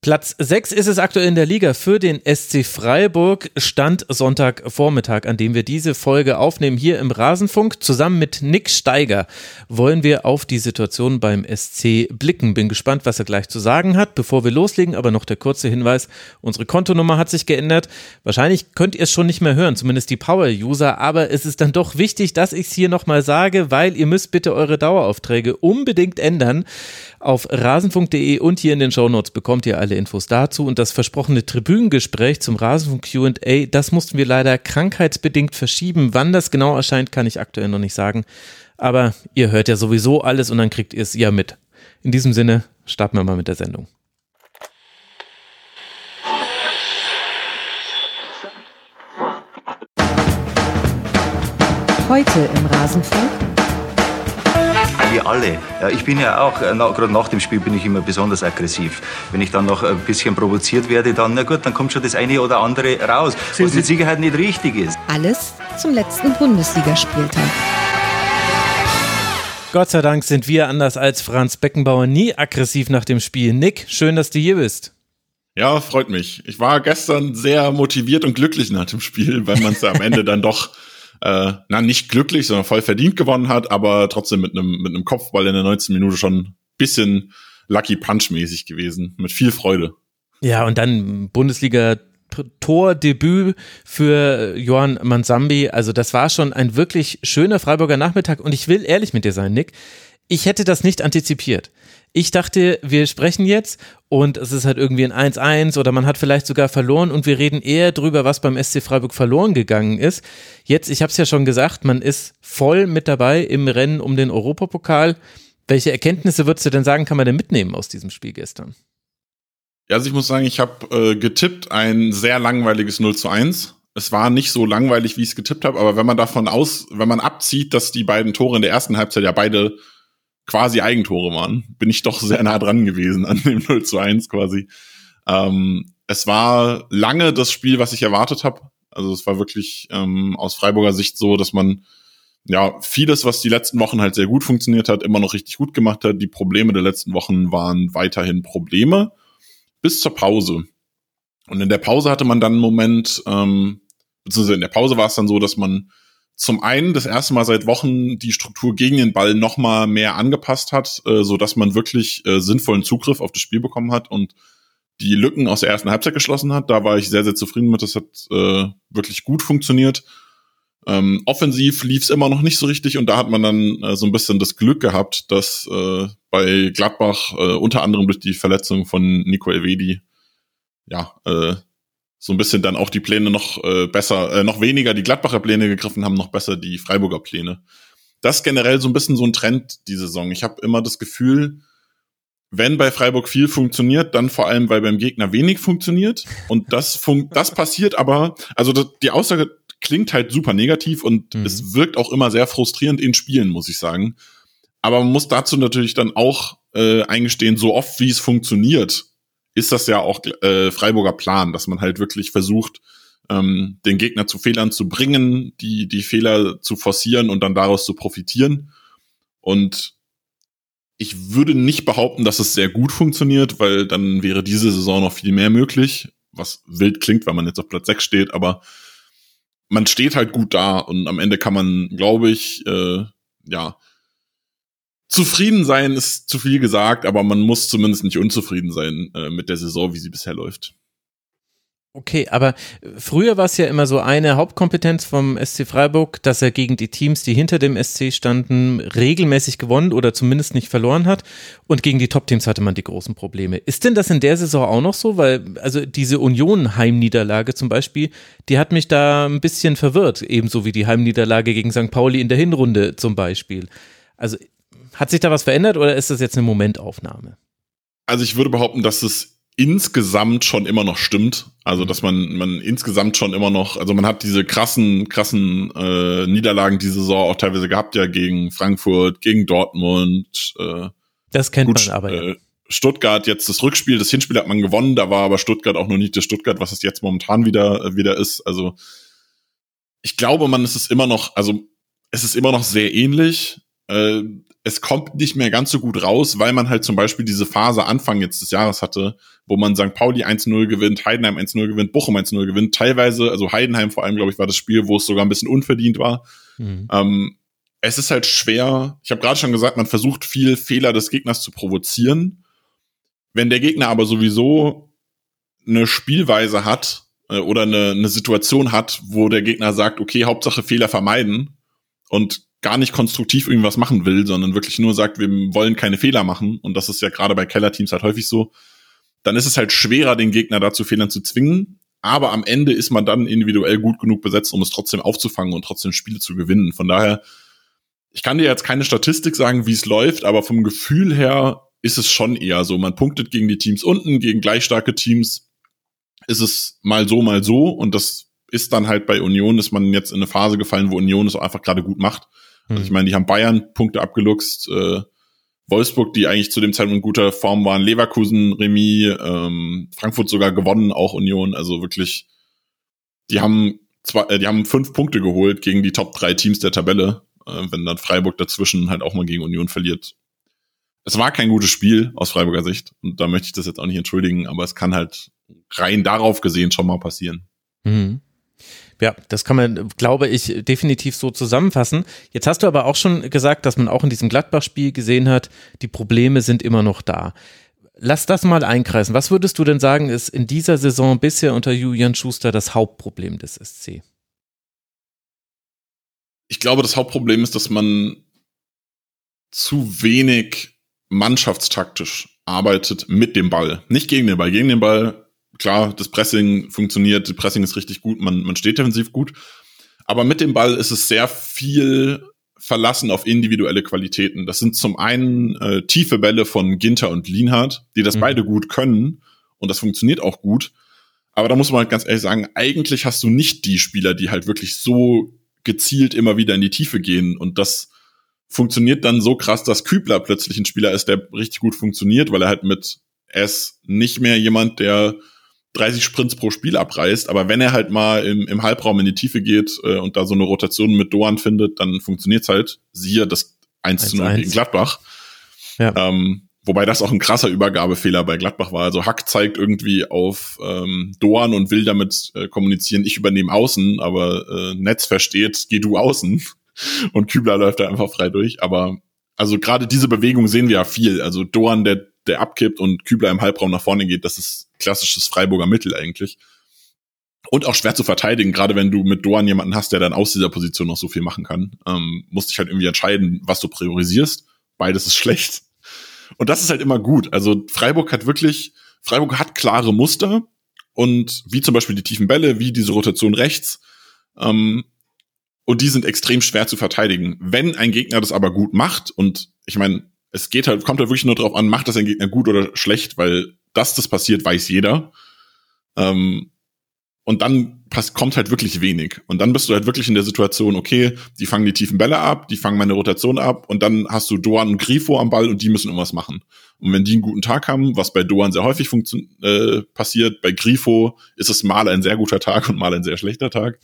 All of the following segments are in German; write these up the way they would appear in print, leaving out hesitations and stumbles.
Platz 6 ist es aktuell in der Liga für den SC Freiburg, Stand Sonntagvormittag, an dem wir diese Folge aufnehmen, hier im Rasenfunk. Zusammen mit Nick Steiger wollen wir auf die Situation beim SC blicken. Bin gespannt, was er gleich zu sagen hat. Bevor wir loslegen, aber noch der kurze Hinweis, unsere Kontonummer hat sich geändert. Wahrscheinlich könnt ihr es schon nicht mehr hören, zumindest die Power-User, aber es ist dann doch wichtig, dass ich es hier nochmal sage, weil ihr müsst bitte eure Daueraufträge unbedingt ändern. Auf rasenfunk.de und hier in den Shownotes bekommt ihr alle Infos dazu und das versprochene Tribünengespräch zum Rasenfunk Q&A, das mussten wir leider krankheitsbedingt verschieben. Wann das genau erscheint, kann ich aktuell noch nicht sagen, aber ihr hört ja sowieso alles und dann kriegt ihr es ja mit. In diesem Sinne starten wir mal mit der Sendung. Heute im Rasenfunk. Wir alle. Ja, ich bin ja auch, gerade nach dem Spiel bin ich immer besonders aggressiv. Wenn ich dann noch ein bisschen provoziert werde, dann, na gut, dann kommt schon das eine oder andere raus, was mit Sicherheit nicht richtig ist. Alles zum letzten Bundesligaspieltag. Gott sei Dank sind wir, anders als Franz Beckenbauer, nie aggressiv nach dem Spiel. Nick, schön, dass du hier bist. Ja, freut mich. Ich war gestern sehr motiviert und glücklich nach dem Spiel, weil man es am Ende dann doch nicht glücklich, sondern voll verdient gewonnen hat, aber trotzdem mit einem Kopfball in der 19. Minute schon ein bisschen Lucky Punch-mäßig gewesen, mit viel Freude. Ja, und dann Bundesliga-Tordebüt für Johann Mansambi, also das war schon ein wirklich schöner Freiburger Nachmittag und ich will ehrlich mit dir sein, Nick, ich hätte das nicht antizipiert. Ich dachte, wir sprechen jetzt und es ist halt irgendwie ein 1-1 oder man hat vielleicht sogar verloren und wir reden eher drüber, was beim SC Freiburg verloren gegangen ist. Jetzt, ich habe es ja schon gesagt, man ist voll mit dabei im Rennen um den Europapokal. Welche Erkenntnisse würdest du denn sagen, kann man denn mitnehmen aus diesem Spiel gestern? Ja, also ich muss sagen, ich habe getippt ein sehr langweiliges 0-1. Es war nicht so langweilig, wie ich es getippt habe, aber wenn man abzieht, dass die beiden Tore in der ersten Halbzeit ja beide quasi Eigentore waren, bin ich doch sehr nah dran gewesen an dem 0-1 quasi. Es war lange das Spiel, was ich erwartet habe. Also es war wirklich aus Freiburger Sicht so, dass man ja vieles, was die letzten Wochen halt sehr gut funktioniert hat, immer noch richtig gut gemacht hat. Die Probleme der letzten Wochen waren weiterhin Probleme bis zur Pause. Und in der Pause hatte man dann einen Moment, beziehungsweise in der Pause war es dann so, dass man zum einen das erste Mal seit Wochen die Struktur gegen den Ball noch mal mehr angepasst hat, so dass man wirklich sinnvollen Zugriff auf das Spiel bekommen hat und die Lücken aus der ersten Halbzeit geschlossen hat. Da war ich sehr, sehr zufrieden mit. Das hat wirklich gut funktioniert. Offensiv lief es immer noch nicht so richtig und da hat man dann so ein bisschen das Glück gehabt, dass bei Gladbach unter anderem durch die Verletzung von Nico Elvedi so ein bisschen dann auch die Pläne noch noch weniger die Gladbacher Pläne gegriffen haben, noch besser die Freiburger Pläne. Das ist generell so ein bisschen so ein Trend die Saison. Ich habe immer das Gefühl, wenn bei Freiburg viel funktioniert, dann vor allem, weil beim Gegner wenig funktioniert. Und das passiert aber, also die Aussage klingt halt super negativ und es wirkt auch immer sehr frustrierend in Spielen, muss ich sagen. Aber man muss dazu natürlich dann auch eingestehen, so oft wie es funktioniert, ist das ja auch Freiburger Plan, dass man halt wirklich versucht, den Gegner zu Fehlern zu bringen, die Fehler zu forcieren und dann daraus zu profitieren. Und ich würde nicht behaupten, dass es sehr gut funktioniert, weil dann wäre diese Saison noch viel mehr möglich, was wild klingt, weil man jetzt auf Platz 6 steht, aber man steht halt gut da und am Ende kann man, glaube ich, zufrieden sein ist zu viel gesagt, aber man muss zumindest nicht unzufrieden sein mit der Saison, wie sie bisher läuft. Okay, aber früher war es ja immer so eine Hauptkompetenz vom SC Freiburg, dass er gegen die Teams, die hinter dem SC standen, regelmäßig gewonnen oder zumindest nicht verloren hat und gegen die Top-Teams hatte man die großen Probleme. Ist denn das in der Saison auch noch so? Weil, also diese Union-Heimniederlage zum Beispiel, die hat mich da ein bisschen verwirrt, ebenso wie die Heimniederlage gegen St. Pauli in der Hinrunde zum Beispiel. Also hat sich da was verändert oder ist das jetzt eine Momentaufnahme? Also ich würde behaupten, dass es insgesamt schon immer noch stimmt. Also dass man insgesamt schon immer noch, also man hat diese krassen Niederlagen diese Saison auch teilweise gehabt, ja gegen Frankfurt, gegen Dortmund. Das kennt man aber ja. Stuttgart jetzt das Rückspiel, das Hinspiel hat man gewonnen, da war aber Stuttgart auch noch nicht das Stuttgart, was es jetzt momentan wieder ist. Also ich glaube, es ist immer noch sehr ähnlich. es kommt nicht mehr ganz so gut raus, weil man halt zum Beispiel diese Phase Anfang jetzt des Jahres hatte, wo man St. Pauli 1-0 gewinnt, Heidenheim 1-0 gewinnt, Bochum 1-0 gewinnt. Teilweise, also Heidenheim vor allem, glaube ich, war das Spiel, wo es sogar ein bisschen unverdient war. Es ist halt schwer. Ich habe gerade schon gesagt, man versucht viel Fehler des Gegners zu provozieren. Wenn der Gegner aber sowieso eine Spielweise hat oder eine Situation hat, wo der Gegner sagt, okay, Hauptsache Fehler vermeiden und gar nicht konstruktiv irgendwas machen will, sondern wirklich nur sagt, wir wollen keine Fehler machen, und das ist ja gerade bei Kellerteams halt häufig so, dann ist es halt schwerer, den Gegner dazu Fehlern zu zwingen, aber am Ende ist man dann individuell gut genug besetzt, um es trotzdem aufzufangen und trotzdem Spiele zu gewinnen. Von daher, ich kann dir jetzt keine Statistik sagen, wie es läuft, aber vom Gefühl her ist es schon eher so. Man punktet gegen die Teams unten, gegen gleich starke Teams ist es mal so, und das ist dann halt bei Union, ist man jetzt in eine Phase gefallen, wo Union es auch einfach gerade gut macht. Also ich meine, die haben Bayern Punkte abgeluchst, Wolfsburg, die eigentlich zu dem Zeitpunkt in guter Form waren, Leverkusen, Remis, Frankfurt sogar gewonnen, auch Union, also wirklich, die haben 5 Punkte geholt gegen die Top 3 Teams der Tabelle, wenn dann Freiburg dazwischen halt auch mal gegen Union verliert. Es war kein gutes Spiel aus Freiburger Sicht, und da möchte ich das jetzt auch nicht entschuldigen, aber es kann halt rein darauf gesehen schon mal passieren. Ja, das kann man, glaube ich, definitiv so zusammenfassen. Jetzt hast du aber auch schon gesagt, dass man auch in diesem Gladbach-Spiel gesehen hat, die Probleme sind immer noch da. Lass das mal einkreisen. Was würdest du denn sagen, ist in dieser Saison bisher unter Julian Schuster das Hauptproblem des SC? Ich glaube, das Hauptproblem ist, dass man zu wenig mannschaftstaktisch arbeitet mit dem Ball. Nicht gegen den Ball. Gegen den Ball, klar, das Pressing funktioniert, das Pressing ist richtig gut, man steht defensiv gut. Aber mit dem Ball ist es sehr viel verlassen auf individuelle Qualitäten. Das sind zum einen tiefe Bälle von Ginter und Lienhardt, die das beide gut können, und das funktioniert auch gut. Aber da muss man halt ganz ehrlich sagen, eigentlich hast du nicht die Spieler, die halt wirklich so gezielt immer wieder in die Tiefe gehen, und das funktioniert dann so krass, dass Kübler plötzlich ein Spieler ist, der richtig gut funktioniert, weil er halt er ist nicht mehr jemand, der 30 Sprints pro Spiel abreißt, aber wenn er halt mal im Halbraum in die Tiefe geht und da so eine Rotation mit Doan findet, dann funktioniert's halt. Siehe das 1-0 gegen Gladbach. Ja. Wobei das auch ein krasser Übergabefehler bei Gladbach war. Also Hack zeigt irgendwie auf Doan und will damit kommunizieren, ich übernehme außen, aber Netz versteht, geh du außen. Und Kübler läuft da einfach frei durch. Aber also gerade diese Bewegung sehen wir ja viel. Also Doan, der abkippt, und Kübler im Halbraum nach vorne geht, das ist klassisches Freiburger Mittel eigentlich. Und auch schwer zu verteidigen, gerade wenn du mit Doan jemanden hast, der dann aus dieser Position noch so viel machen kann. Musst dich halt irgendwie entscheiden, was du priorisierst. Beides ist schlecht. Und das ist halt immer gut. Also Freiburg hat klare Muster, und wie zum Beispiel die tiefen Bälle, wie diese Rotation rechts, und die sind extrem schwer zu verteidigen. Wenn ein Gegner das aber gut macht, und ich meine, kommt halt wirklich nur drauf an, macht das ein Gegner gut oder schlecht, weil das passiert, weiß jeder. Und dann kommt halt wirklich wenig. Und dann bist du halt wirklich in der Situation, okay, die fangen die tiefen Bälle ab, die fangen meine Rotation ab, und dann hast du Doan und Grifo am Ball, und die müssen irgendwas machen. Und wenn die einen guten Tag haben, was bei Doan sehr häufig passiert, bei Grifo ist es mal ein sehr guter Tag und mal ein sehr schlechter Tag,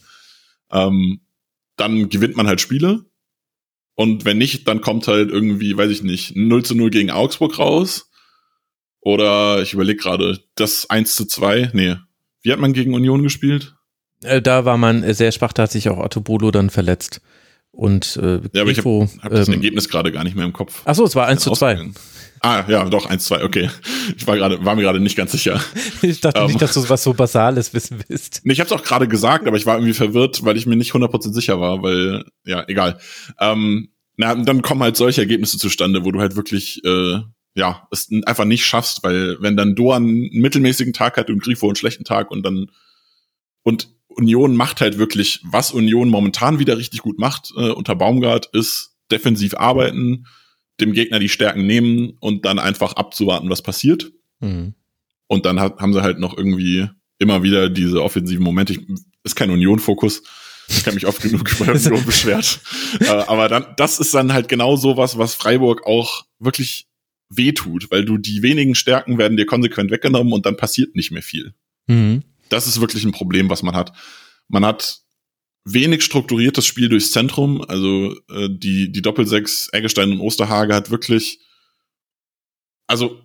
dann gewinnt man halt Spiele. Und wenn nicht, dann kommt halt irgendwie, weiß ich nicht, 0-0 gegen Augsburg raus. Oder ich überlege gerade, das 1-2. Nee. Wie hat man gegen Union gespielt? Da war man sehr schwach, da hat sich auch Otto Bolo dann verletzt. Und ja, aber ich habe das Ergebnis gerade gar nicht mehr im Kopf. Ach so, es war 1-2. Ah, ja, doch, 1-2, okay. Ich war mir gerade nicht ganz sicher. Ich dachte nicht, dass du was so Basales wissen willst. Nee, ich habe es auch gerade gesagt, aber ich war irgendwie verwirrt, weil ich mir nicht 100% sicher war, weil, ja, egal. Dann kommen halt solche Ergebnisse zustande, wo du halt wirklich, es einfach nicht schaffst, weil wenn dann Doan einen mittelmäßigen Tag hat und Grifo einen schlechten Tag, und Union macht halt wirklich, was Union momentan wieder richtig gut macht unter Baumgart, ist defensiv arbeiten, dem Gegner die Stärken nehmen und dann einfach abzuwarten, was passiert. Und dann haben sie halt noch irgendwie immer wieder diese offensiven Momente. Ist kein Union-Fokus. Ich kann mich oft genug über Union beschwert. Aber das ist dann halt genau sowas, was Freiburg auch wirklich wehtut, weil die wenigen Stärken werden dir konsequent weggenommen, und dann passiert nicht mehr viel. Das ist wirklich ein Problem, was man hat. Man hat wenig strukturiertes Spiel durchs Zentrum. Also die Doppelsechs Eggestein und Osterhage hat wirklich, also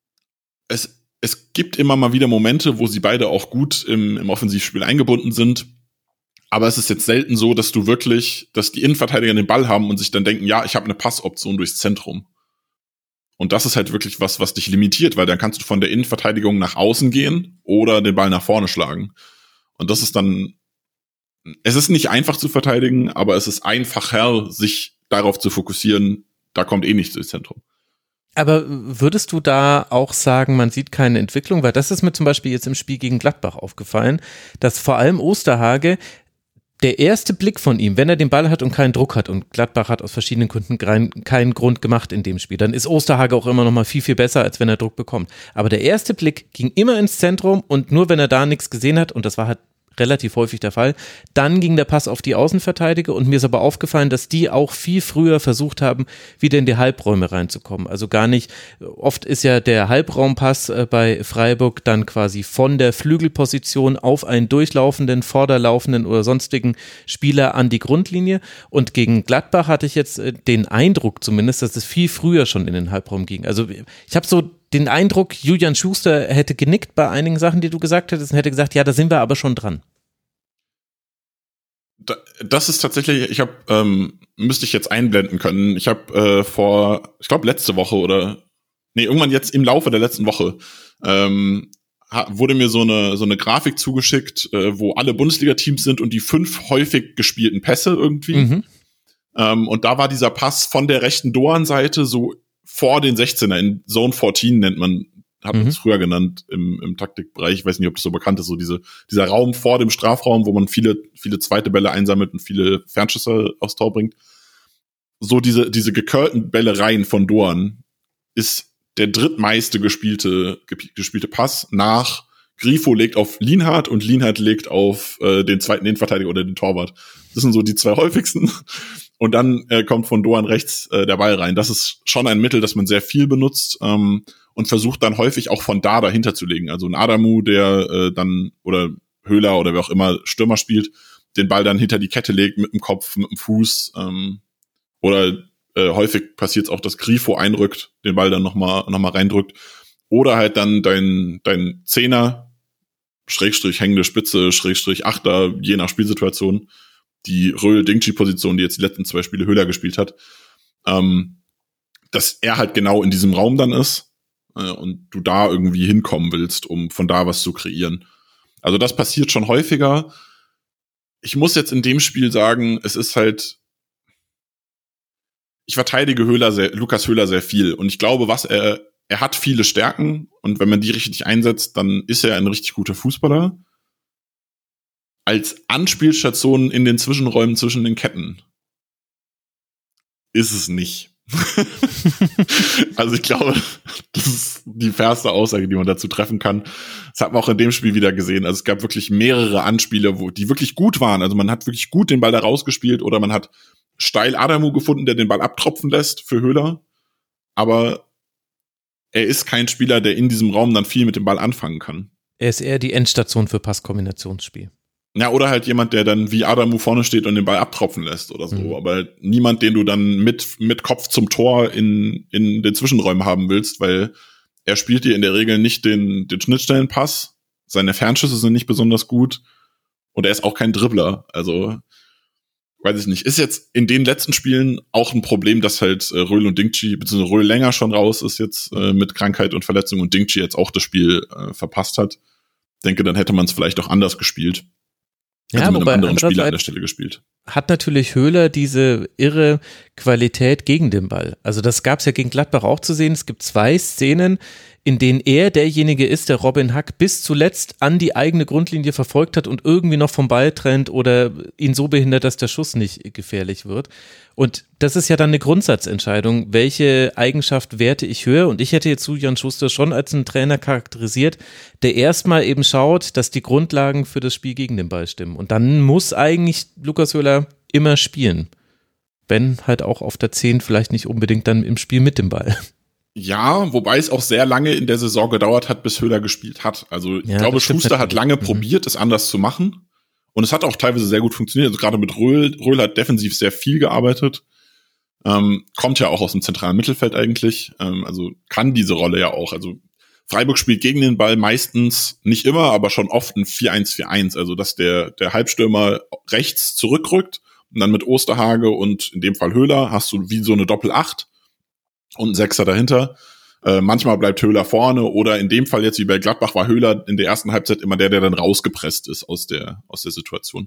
es gibt immer mal wieder Momente, wo sie beide auch gut im Offensivspiel eingebunden sind. Aber es ist jetzt selten so, dass die Innenverteidiger den Ball haben und sich dann denken, ja, ich habe eine Passoption durchs Zentrum. Und das ist halt wirklich was dich limitiert, weil dann kannst du von der Innenverteidigung nach außen gehen oder den Ball nach vorne schlagen. Und das ist dann, es ist nicht einfach zu verteidigen, aber es ist einfacher, sich darauf zu fokussieren, da kommt eh nichts durchs Zentrum. Aber würdest du da auch sagen, man sieht keine Entwicklung? Weil das ist mir zum Beispiel jetzt im Spiel gegen Gladbach aufgefallen, dass vor allem Osterhage, der erste Blick von ihm, wenn er den Ball hat und keinen Druck hat, und Gladbach hat aus verschiedenen Gründen keinen Grund gemacht in dem Spiel, dann ist Osterhage auch immer noch mal viel, viel besser, als wenn er Druck bekommt. Aber der erste Blick ging immer ins Zentrum und nur wenn er da nichts gesehen hat, und das war halt relativ häufig der Fall, dann ging der Pass auf die Außenverteidiger und mir ist aber aufgefallen, dass die auch viel früher versucht haben, wieder in die Halbräume reinzukommen. Also gar nicht, oft ist ja der Halbraumpass bei Freiburg dann quasi von der Flügelposition auf einen durchlaufenden, vorderlaufenden oder sonstigen Spieler an die Grundlinie, und gegen Gladbach hatte ich jetzt den Eindruck zumindest, dass es viel früher schon in den Halbraum ging. Also ich habe so den Eindruck, Julian Schuster hätte genickt bei einigen Sachen, die du gesagt hättest, und hätte gesagt, ja, da sind wir aber schon dran. Das ist tatsächlich, müsste ich jetzt einblenden können. Ich habe ich glaube letzte Woche irgendwann jetzt im Laufe der letzten Woche, wurde mir so eine Grafik zugeschickt, wo alle Bundesliga-Teams sind und die 5 häufig gespielten Pässe irgendwie. Mhm. Und da war dieser Pass von der rechten Doan-Seite so vor den 16er, in Zone 14 hat man es früher genannt im Taktikbereich. Ich weiß nicht, ob das so bekannt ist, so dieser Raum vor dem Strafraum, wo man viele zweite Bälle einsammelt und viele Fernschüsse aufs Tor bringt. So diese gecurlten Bällereien von Doan ist der drittmeiste gespielte Pass nach Grifo legt auf Lienhardt und Lienhardt legt auf den zweiten Innenverteidiger oder den Torwart. Das sind so die 2 häufigsten. Und dann kommt von Doan rechts der Ball rein. Das ist schon ein Mittel, das man sehr viel benutzt und versucht dann häufig auch von da dahinter zu legen. Also ein Adamu, der dann, oder Höhler oder wer auch immer Stürmer spielt, den Ball dann hinter die Kette legt mit dem Kopf, mit dem Fuß. Oder häufig passiert es auch, dass Grifo einrückt, den Ball dann noch mal reindrückt. Oder halt dann dein Zehner, Schrägstrich hängende Spitze, Schrägstrich Achter, je nach Spielsituation, die Röhl-Dingchi-Position, die jetzt die letzten 2 Spiele Höhler gespielt hat, dass er halt genau in diesem Raum dann ist und du da irgendwie hinkommen willst, um von da was zu kreieren. Also das passiert schon häufiger. Ich muss jetzt in dem Spiel sagen, es ist halt, ich verteidige Lukas Höhler sehr viel, und ich glaube, er hat viele Stärken, und wenn man die richtig einsetzt, dann ist er ein richtig guter Fußballer. Als Anspielstation in den Zwischenräumen zwischen den Ketten ist es nicht. Also ich glaube, das ist die fairste Aussage, die man dazu treffen kann. Das hat man auch in dem Spiel wieder gesehen. Also es gab wirklich mehrere Anspiele, die wirklich gut waren. Also man hat wirklich gut den Ball da rausgespielt, oder man hat steil Adamu gefunden, der den Ball abtropfen lässt für Höhler. Aber er ist kein Spieler, der in diesem Raum dann viel mit dem Ball anfangen kann. Er ist eher die Endstation für Passkombinationsspiel. Ja, oder halt jemand, der dann wie Adamu vorne steht und den Ball abtropfen lässt oder so. Mhm. Aber niemand, den du dann mit Kopf zum Tor in den Zwischenräumen haben willst, weil er spielt dir in der Regel nicht den Schnittstellenpass. Seine Fernschüsse sind nicht besonders gut. Und er ist auch kein Dribbler. Also, weiß ich nicht. Ist jetzt in den letzten Spielen auch ein Problem, dass halt Röhl und Dingchi, beziehungsweise Röhl länger schon raus ist jetzt mit Krankheit und Verletzung, und Dingchi jetzt auch das Spiel verpasst hat. Ich denke, dann hätte man es vielleicht auch anders gespielt. Ja, mit einem anderen Spieler an der Stelle gespielt. Hat natürlich Höhler diese irre Qualität gegen den Ball. Also das gab es ja gegen Gladbach auch zu sehen. Es gibt 2 Szenen, in denen er derjenige ist, der Robin Hack bis zuletzt an die eigene Grundlinie verfolgt hat und irgendwie noch vom Ball trennt oder ihn so behindert, dass der Schuss nicht gefährlich wird. Und das ist ja dann eine Grundsatzentscheidung, welche Eigenschaft werte ich höher. Und ich hätte jetzt Julian Schuster schon als einen Trainer charakterisiert, der erstmal eben schaut, dass die Grundlagen für das Spiel gegen den Ball stimmen. Und dann muss eigentlich Lukas Höhler immer spielen. Wenn halt auch auf der 10, vielleicht nicht unbedingt dann im Spiel mit dem Ball. Ja, wobei es auch sehr lange in der Saison gedauert hat, bis Höhler gespielt hat. Also ich glaube, Schuster hat lange probiert, es anders zu machen. Und es hat auch teilweise sehr gut funktioniert. Also gerade mit Röhl hat defensiv sehr viel gearbeitet. Kommt ja auch aus dem zentralen Mittelfeld eigentlich. Also kann diese Rolle ja auch. Also Freiburg spielt gegen den Ball meistens, nicht immer, aber schon oft ein 4-1-4-1. Also dass der Halbstürmer rechts zurückrückt und dann mit Osterhage und in dem Fall Höhler hast du wie so eine Doppel-8 und ein Sechser dahinter. Manchmal bleibt Höhler vorne oder in dem Fall jetzt wie bei Gladbach war Höhler in der ersten Halbzeit immer der dann rausgepresst ist aus der Situation.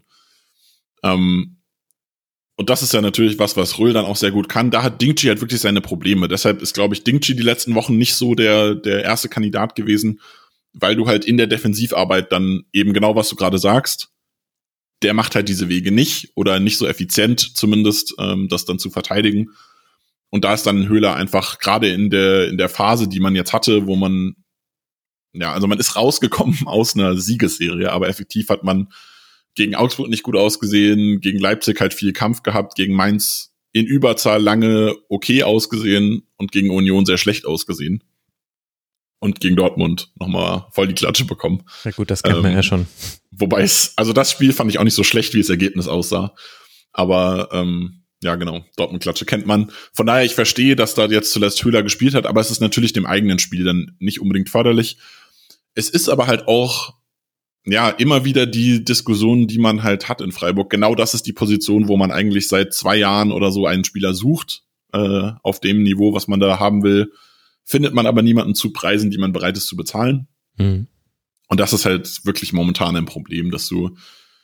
Und das ist ja natürlich was Röhl dann auch sehr gut kann. Da hat Dingchi halt wirklich seine Probleme. Deshalb ist, glaube ich, Dingchi die letzten Wochen nicht so der erste Kandidat gewesen, weil du halt in der Defensivarbeit dann eben genau, was du gerade sagst, der macht halt diese Wege nicht oder nicht so effizient zumindest, das dann zu verteidigen. Und da ist dann Höhler einfach gerade in der Phase, die man jetzt hatte, wo man, ja, also man ist rausgekommen aus einer Siegesserie, aber effektiv hat man gegen Augsburg nicht gut ausgesehen, gegen Leipzig halt viel Kampf gehabt, gegen Mainz in Überzahl lange okay ausgesehen und gegen Union sehr schlecht ausgesehen. Und gegen Dortmund nochmal voll die Klatsche bekommen. Ja gut, das kennt man ja schon. Wobei also das Spiel fand ich auch nicht so schlecht, wie das Ergebnis aussah. Aber ja genau, Dortmund-Klatsche kennt man. Von daher, ich verstehe, dass da jetzt zuletzt Höhler gespielt hat, aber es ist natürlich dem eigenen Spiel dann nicht unbedingt förderlich. Es ist aber halt auch ja, immer wieder die Diskussion, die man halt hat in Freiburg. Genau das ist die Position, wo man eigentlich seit 2 Jahren oder so einen Spieler sucht, auf dem Niveau, was man da haben will. Findet man aber niemanden zu Preisen, die man bereit ist zu bezahlen. Mhm. Und das ist halt wirklich momentan ein Problem, dass du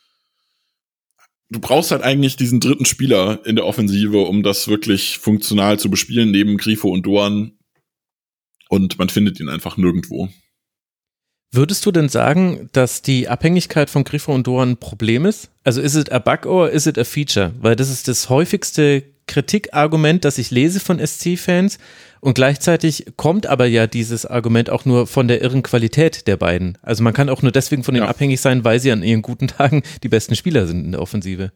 brauchst halt eigentlich diesen dritten Spieler in der Offensive, um das wirklich funktional zu bespielen, neben Grifo und Doan. Und man findet ihn einfach nirgendwo. Würdest du denn sagen, dass die Abhängigkeit von Grifo und Doan ein Problem ist? Also ist es a bug or is it a feature? Weil das ist das häufigste Kritikargument, das ich lese von SC-Fans und gleichzeitig kommt aber ja dieses Argument auch nur von der irren Qualität der beiden. Also man kann auch nur deswegen von denen abhängig sein, weil sie an ihren guten Tagen die besten Spieler sind in der Offensive.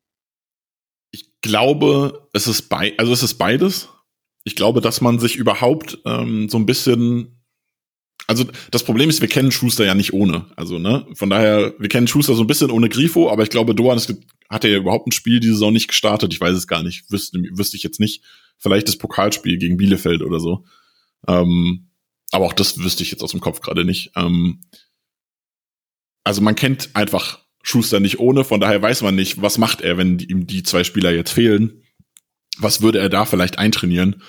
Ich glaube, es ist beides. Ich glaube, dass man sich überhaupt so ein bisschen. Also das Problem ist, wir kennen Schuster ja nicht ohne. Also ne, von daher, wir kennen Schuster so ein bisschen ohne Grifo, aber ich glaube, Doan hat ja überhaupt ein Spiel diese Saison nicht gestartet. Ich weiß es gar nicht, wüsste ich jetzt nicht. Vielleicht das Pokalspiel gegen Bielefeld oder so. Aber auch das wüsste ich jetzt aus dem Kopf gerade nicht. Also man kennt einfach Schuster nicht ohne, von daher weiß man nicht, was macht er, wenn ihm die 2 Spieler jetzt fehlen. Was würde er da vielleicht eintrainieren?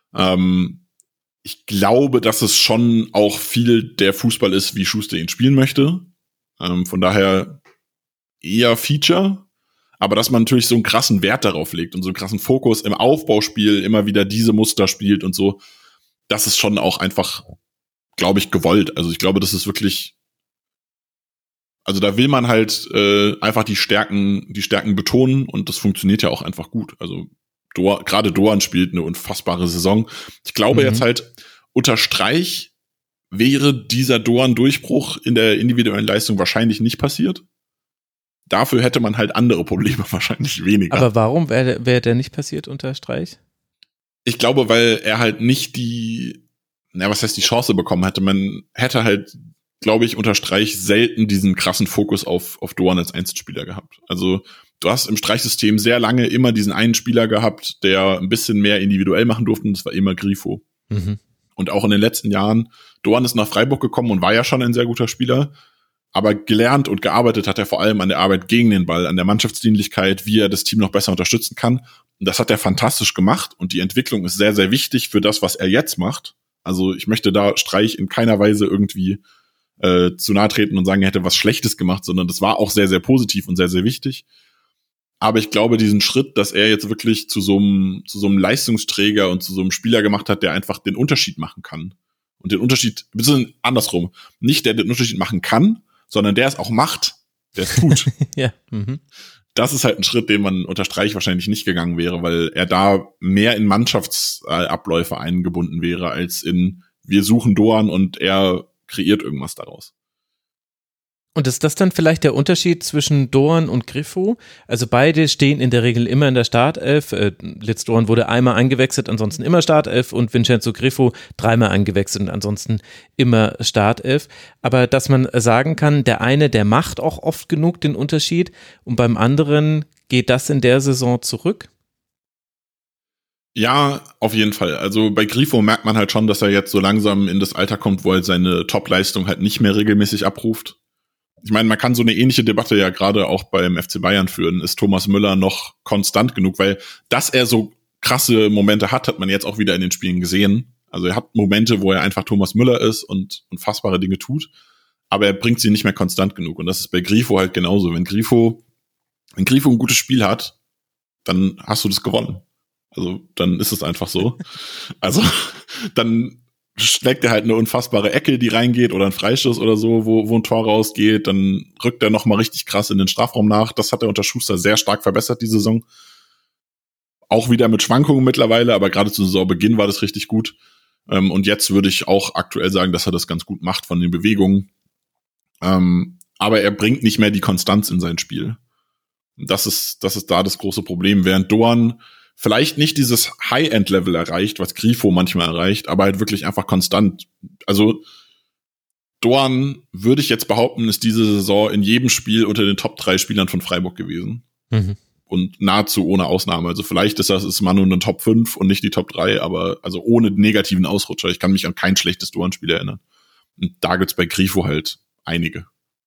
Ich glaube, dass es schon auch viel der Fußball ist, wie Schuster ihn spielen möchte. Von daher eher Feature. Aber dass man natürlich so einen krassen Wert darauf legt und so einen krassen Fokus im Aufbauspiel immer wieder diese Muster spielt und so, das ist schon auch einfach, glaube ich, gewollt. Also ich glaube, das ist wirklich, also da will man halt einfach die Stärken betonen und das funktioniert ja auch einfach gut. Also gerade Doan spielt eine unfassbare Saison. Ich glaube jetzt halt, unter Streich wäre dieser Doan-Durchbruch in der individuellen Leistung wahrscheinlich nicht passiert. Dafür hätte man halt andere Probleme wahrscheinlich weniger. Aber warum wäre der nicht passiert unter Streich? Ich glaube, weil er halt nicht die Chance bekommen hätte. Man hätte halt, glaube ich, unter Streich selten diesen krassen Fokus auf Doan als Einzelspieler gehabt. Also du hast im Streichsystem sehr lange immer diesen einen Spieler gehabt, der ein bisschen mehr individuell machen durfte, und das war immer Grifo. Mhm. Und auch in den letzten Jahren, Doan ist nach Freiburg gekommen und war ja schon ein sehr guter Spieler, aber gelernt und gearbeitet hat er vor allem an der Arbeit gegen den Ball, an der Mannschaftsdienlichkeit, wie er das Team noch besser unterstützen kann. Und das hat er fantastisch gemacht und die Entwicklung ist sehr, sehr wichtig für das, was er jetzt macht. Also ich möchte da Streich in keiner Weise irgendwie zu nahe treten und sagen, er hätte was Schlechtes gemacht, sondern das war auch sehr, sehr positiv und sehr, sehr wichtig. Aber ich glaube, diesen Schritt, dass er jetzt wirklich zu so einem Leistungsträger und zu so einem Spieler gemacht hat, der einfach den Unterschied machen kann. Und den Unterschied, beziehungsweise andersrum, nicht der den Unterschied machen kann, sondern der es auch macht, der es tut. Ja. Mhm. Das ist halt ein Schritt, den man unter Streich wahrscheinlich nicht gegangen wäre, weil er da mehr in Mannschaftsabläufe eingebunden wäre, als in wir suchen Doan und er kreiert irgendwas daraus. Und ist das dann vielleicht der Unterschied zwischen Doan und Grifo? Also beide stehen in der Regel immer in der Startelf. Litz Doan wurde einmal eingewechselt, ansonsten immer Startelf, und Vincenzo Grifo 3-mal eingewechselt und ansonsten immer Startelf. Aber dass man sagen kann, der eine, der macht auch oft genug den Unterschied, und beim anderen geht das in der Saison zurück? Ja, auf jeden Fall. Also bei Grifo merkt man halt schon, dass er jetzt so langsam in das Alter kommt, wo er seine Top-Leistung halt nicht mehr regelmäßig abruft. Ich meine, man kann so eine ähnliche Debatte ja gerade auch beim FC Bayern führen. Ist Thomas Müller noch konstant genug? Weil, dass er so krasse Momente hat man jetzt auch wieder in den Spielen gesehen. Also er hat Momente, wo er einfach Thomas Müller ist und unfassbare Dinge tut, aber er bringt sie nicht mehr konstant genug. Und das ist bei Grifo halt genauso. Wenn Grifo ein gutes Spiel hat, dann hast du das gewonnen. Also dann ist es einfach so. Also dann schlägt er halt eine unfassbare Ecke, die reingeht, oder ein Freistoß oder so, wo ein Tor rausgeht, dann rückt er nochmal richtig krass in den Strafraum nach. Das hat er unter Schuster sehr stark verbessert, die Saison. Auch wieder mit Schwankungen mittlerweile, aber gerade zu Saisonbeginn war das richtig gut. Und jetzt würde ich auch aktuell sagen, dass er das ganz gut macht von den Bewegungen. Aber er bringt nicht mehr die Konstanz in sein Spiel. Das ist da das große Problem. Während Doan vielleicht nicht dieses High-End-Level erreicht, was Grifo manchmal erreicht, aber halt wirklich einfach konstant. Also Doan, würde ich jetzt behaupten, ist diese Saison in jedem Spiel unter den Top 3 Spielern von Freiburg gewesen. Mhm. Und nahezu ohne Ausnahme. Also vielleicht ist Manu eine Top 5 und nicht die Top 3, aber also ohne negativen Ausrutscher. Ich kann mich an kein schlechtes Doan-Spiel erinnern. Und da gibt's bei Grifo halt einige.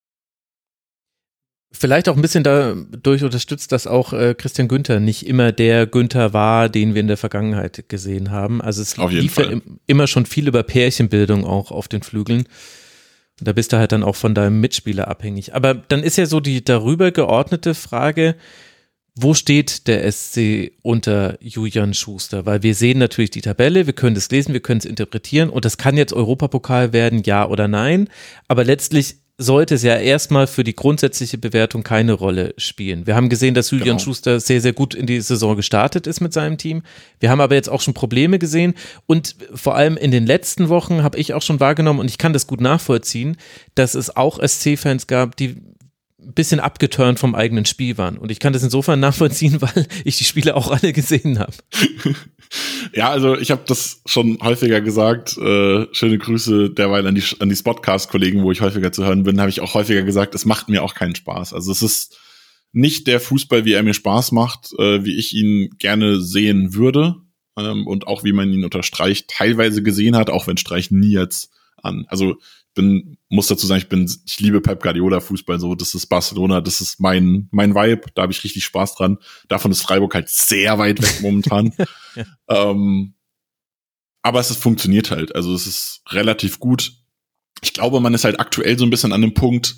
Vielleicht auch ein bisschen dadurch unterstützt, dass auch Christian Günther nicht immer der Günther war, den wir in der Vergangenheit gesehen haben. Also es lief ja immer schon viel über Pärchenbildung auch auf den Flügeln. Und da bist du halt dann auch von deinem Mitspieler abhängig. Aber dann ist ja so die darüber geordnete Frage, wo steht der SC unter Julian Schuster? Weil wir sehen natürlich die Tabelle, wir können das lesen, wir können es interpretieren, und das kann jetzt Europapokal werden, ja oder nein. Aber letztlich sollte es ja erstmal für die grundsätzliche Bewertung keine Rolle spielen. Wir haben gesehen, dass Julian Schuster sehr, sehr gut in die Saison gestartet ist mit seinem Team. Wir haben aber jetzt auch schon Probleme gesehen, und vor allem in den letzten Wochen habe ich auch schon wahrgenommen, und ich kann das gut nachvollziehen, dass es auch SC-Fans gab, die ein bisschen abgeturnt vom eigenen Spiel waren. Und ich kann das insofern nachvollziehen, weil ich die Spiele auch alle gesehen habe. Ja, also ich habe das schon häufiger gesagt. Schöne Grüße derweil an die Spotcast-Kollegen, wo ich häufiger zu hören bin, habe ich auch häufiger gesagt, es macht mir auch keinen Spaß. Also es ist nicht der Fußball, wie er mir Spaß macht, wie ich ihn gerne sehen würde, und auch wie man ihn unter Streich teilweise gesehen hat, auch wenn Streich nie jetzt also muss dazu sagen, ich liebe Pep Guardiola Fußball, so, das ist Barcelona, das ist mein Vibe, da habe ich richtig Spaß dran. Davon ist Freiburg halt sehr weit weg momentan. Ja. Aber es funktioniert halt, also es ist relativ gut. Ich glaube, man ist halt aktuell so ein bisschen an dem Punkt,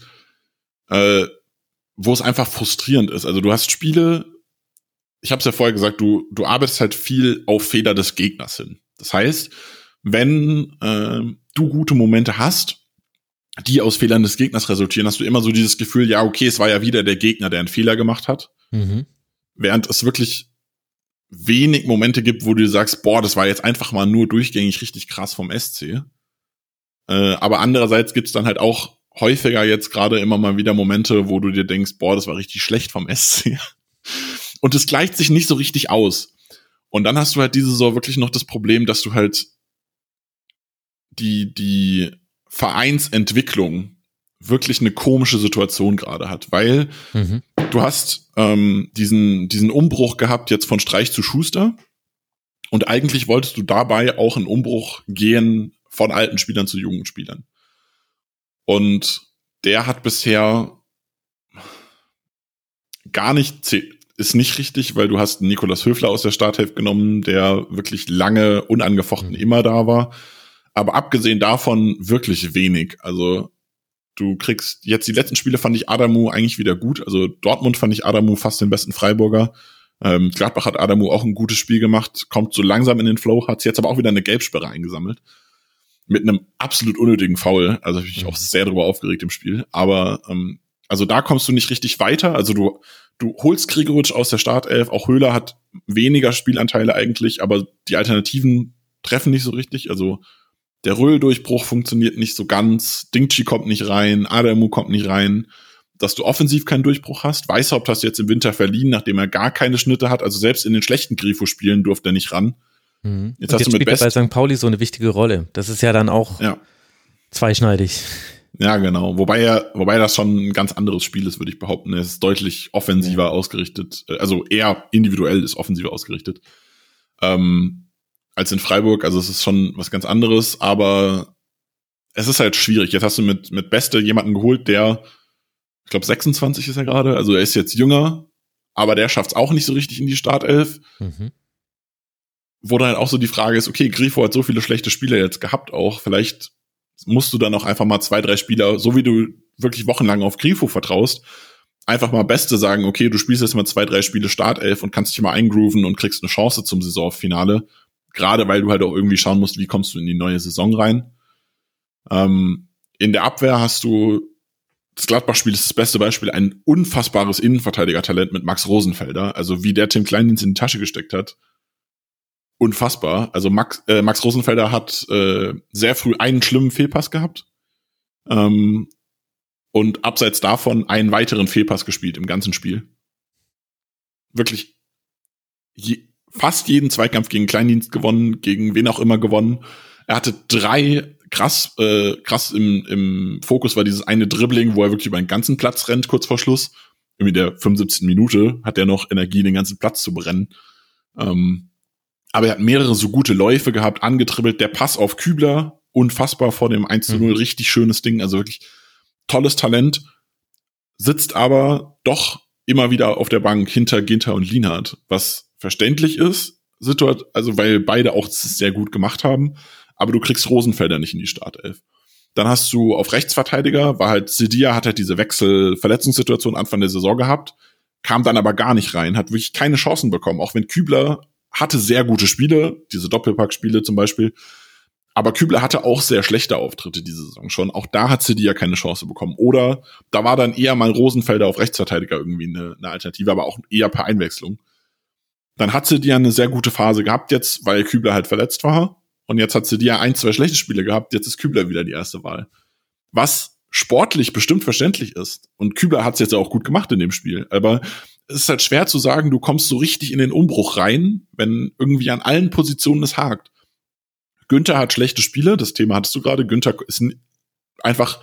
wo es einfach frustrierend ist. Also du hast Spiele, ich habe es ja vorher gesagt, du arbeitest halt viel auf Fehler des Gegners hin. Das heißt, wenn du gute Momente hast, die aus Fehlern des Gegners resultieren, hast du immer so dieses Gefühl, ja, okay, es war ja wieder der Gegner, der einen Fehler gemacht hat. Mhm. Während es wirklich wenig Momente gibt, wo du sagst, boah, das war jetzt einfach mal nur durchgängig richtig krass vom SC. Aber andererseits gibt's dann halt auch häufiger jetzt gerade immer mal wieder Momente, wo du dir denkst, boah, das war richtig schlecht vom SC. Und es gleicht sich nicht so richtig aus. Und dann hast du halt diese Saison wirklich noch das Problem, dass du halt die Vereinsentwicklung wirklich eine komische Situation gerade hat, weil du hast diesen Umbruch gehabt jetzt von Streich zu Schuster, und eigentlich wolltest du dabei auch einen Umbruch gehen von alten Spielern zu jungen Spielern. Und der hat bisher gar nicht, ist nicht richtig, weil du hast Nikolaus Höfler aus der Startelf genommen, der wirklich lange unangefochten immer da war. Aber abgesehen davon wirklich wenig. Also du kriegst jetzt die letzten Spiele, fand ich Adamu eigentlich wieder gut. Also Dortmund fand ich Adamu fast den besten Freiburger. Gladbach hat Adamu auch ein gutes Spiel gemacht, kommt so langsam in den Flow, hat jetzt aber auch wieder eine Gelbsperre eingesammelt. Mit einem absolut unnötigen Foul. Also habe ich mich auch sehr darüber aufgeregt im Spiel. Aber also da kommst du nicht richtig weiter. Also du holst Gregoritsch aus der Startelf. Auch Höhler hat weniger Spielanteile eigentlich, aber die Alternativen treffen nicht so richtig. Also Der Röhl-Durchbruch funktioniert nicht so ganz, Dingchi kommt nicht rein, Adamu kommt nicht rein, dass du offensiv keinen Durchbruch hast. Weishaupt hast du jetzt im Winter verliehen, nachdem er gar keine Schnitte hat, also selbst in den schlechten Grifo-Spielen durfte er nicht ran. Jetzt hast du mit Best bei St. Pauli so eine wichtige Rolle. Das ist ja dann auch zweischneidig. Ja, genau. Wobei das schon ein ganz anderes Spiel ist, würde ich behaupten. Er ist deutlich offensiver ausgerichtet, also eher individuell ist offensiver ausgerichtet. Als in Freiburg, also es ist schon was ganz anderes, aber es ist halt schwierig. Jetzt hast du mit Beste jemanden geholt, der, ich glaube 26 ist er gerade, also er ist jetzt jünger, aber der schafft es auch nicht so richtig in die Startelf. Wo dann halt auch so die Frage ist, okay, Grifo hat so viele schlechte Spieler jetzt gehabt auch, vielleicht musst du dann auch einfach mal 2, 3 Spieler, so wie du wirklich wochenlang auf Grifo vertraust, einfach mal Beste sagen, okay, du spielst jetzt mal 2, 3 Spiele Startelf und kannst dich mal eingrooven und kriegst eine Chance zum Saisonfinale. Gerade weil du halt auch irgendwie schauen musst, wie kommst du in die neue Saison rein. In der Abwehr hast du, das Gladbach-Spiel ist das beste Beispiel, ein unfassbares Innenverteidiger-Talent mit Max Rosenfelder. Also wie der Tim Kleindienst in die Tasche gesteckt hat. Unfassbar. Also Max Rosenfelder hat sehr früh einen schlimmen Fehlpass gehabt. Und abseits davon einen weiteren Fehlpass gespielt im ganzen Spiel. Wirklich fast jeden Zweikampf gegen Kleindienst gewonnen, gegen wen auch immer gewonnen. Er hatte 3 krass im Fokus war dieses eine Dribbling, wo er wirklich über den ganzen Platz rennt, kurz vor Schluss. Irgendwie der 75. Minute hat er noch Energie, den ganzen Platz zu brennen. Aber er hat mehrere so gute Läufe gehabt, angetribbelt. Der Pass auf Kübler, unfassbar vor dem 1:0, richtig schönes Ding, also wirklich tolles Talent. Sitzt aber doch immer wieder auf der Bank hinter Ginter und Lienhardt, was verständlich ist, also weil beide auch sehr gut gemacht haben, aber du kriegst Rosenfelder nicht in die Startelf. Dann hast du auf Rechtsverteidiger, Sidia hat halt diese Wechselverletzungssituation Anfang der Saison gehabt, kam dann aber gar nicht rein, hat wirklich keine Chancen bekommen, auch wenn Kübler hatte sehr gute Spiele, diese Doppelpack-Spiele zum Beispiel, aber Kübler hatte auch sehr schlechte Auftritte diese Saison schon, auch da hat Sidia keine Chance bekommen, oder da war dann eher mal Rosenfelder auf Rechtsverteidiger irgendwie eine Alternative, aber auch eher per Einwechslung. Dann hat Sidia eine sehr gute Phase gehabt jetzt, weil Kübler halt verletzt war. Und jetzt hat Sidia 1, 2 schlechte Spiele gehabt. Jetzt ist Kübler wieder die erste Wahl. Was sportlich bestimmt verständlich ist. Und Kübler hat es jetzt auch gut gemacht in dem Spiel. Aber es ist halt schwer zu sagen, du kommst so richtig in den Umbruch rein, wenn irgendwie an allen Positionen es hakt. Günther hat schlechte Spiele. Das Thema hattest du gerade. Günther ist einfach...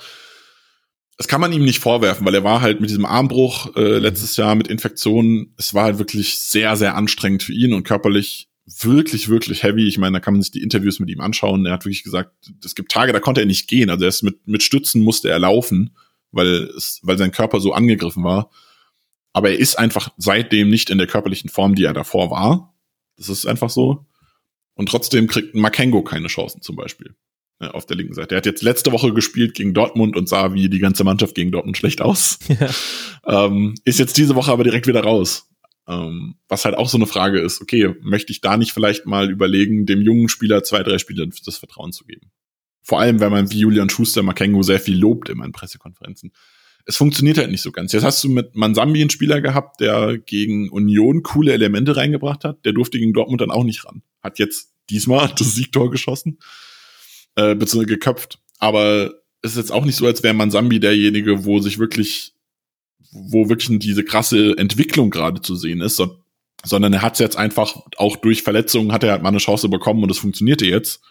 Das kann man ihm nicht vorwerfen, weil er war halt mit diesem Armbruch letztes Jahr mit Infektionen, es war halt wirklich sehr, sehr anstrengend für ihn und körperlich wirklich, wirklich heavy. Ich meine, da kann man sich die Interviews mit ihm anschauen. Er hat wirklich gesagt, es gibt Tage, da konnte er nicht gehen. Also er ist mit Stützen musste er laufen, weil sein Körper so angegriffen war. Aber er ist einfach seitdem nicht in der körperlichen Form, die er davor war. Das ist einfach so. Und trotzdem kriegt Makengo keine Chancen zum Beispiel. Auf der linken Seite. Er hat jetzt letzte Woche gespielt gegen Dortmund und sah wie die ganze Mannschaft gegen Dortmund schlecht aus. Ja. Ist jetzt diese Woche aber direkt wieder raus. Was halt auch so eine Frage ist, okay, möchte ich da nicht vielleicht mal überlegen, dem jungen Spieler 2, 3 Spiele das Vertrauen zu geben? Vor allem, wenn man wie Julian Schuster Makengo sehr viel lobt immer in Pressekonferenzen. Es funktioniert halt nicht so ganz. Jetzt hast du mit Mansambi einen Spieler gehabt, der gegen Union coole Elemente reingebracht hat. Der durfte gegen Dortmund dann auch nicht ran. Hat jetzt diesmal das Siegtor geschossen. Beziehungsweise geköpft. Aber es ist jetzt auch nicht so, als wäre Mansambi derjenige, wo wirklich diese krasse Entwicklung gerade zu sehen ist, sondern er hat es jetzt einfach, auch durch Verletzungen hat er halt mal eine Chance bekommen und es funktionierte jetzt.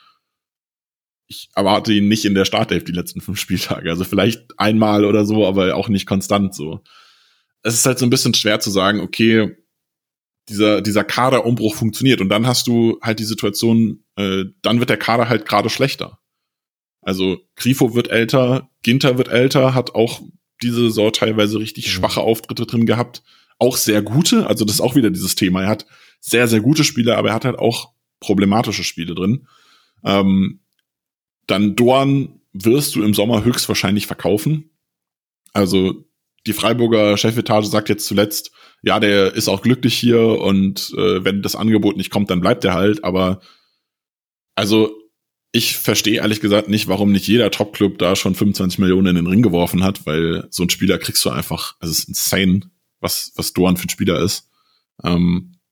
Ich erwarte ihn nicht in der Startelf die letzten 5 Spieltage. Also vielleicht einmal oder so, aber auch nicht konstant so. Es ist halt so ein bisschen schwer zu sagen, okay, dieser Kaderumbruch funktioniert. Und dann hast du halt die Situation, dann wird der Kader halt gerade schlechter. Also Grifo wird älter, Ginter wird älter, hat auch diese Saison teilweise richtig schwache Auftritte drin gehabt. Auch sehr gute, also das ist auch wieder dieses Thema. Er hat sehr, sehr gute Spiele, aber er hat halt auch problematische Spiele drin. Dann Doan wirst du im Sommer höchstwahrscheinlich verkaufen. Also die Freiburger Chefetage sagt jetzt zuletzt, ja, der ist auch glücklich hier und wenn das Angebot nicht kommt, dann bleibt er halt. Aber also ich verstehe ehrlich gesagt nicht, warum nicht jeder Top-Club da schon 25 Millionen in den Ring geworfen hat, weil so ein Spieler kriegst du einfach, also es ist insane, was Doan für ein Spieler ist.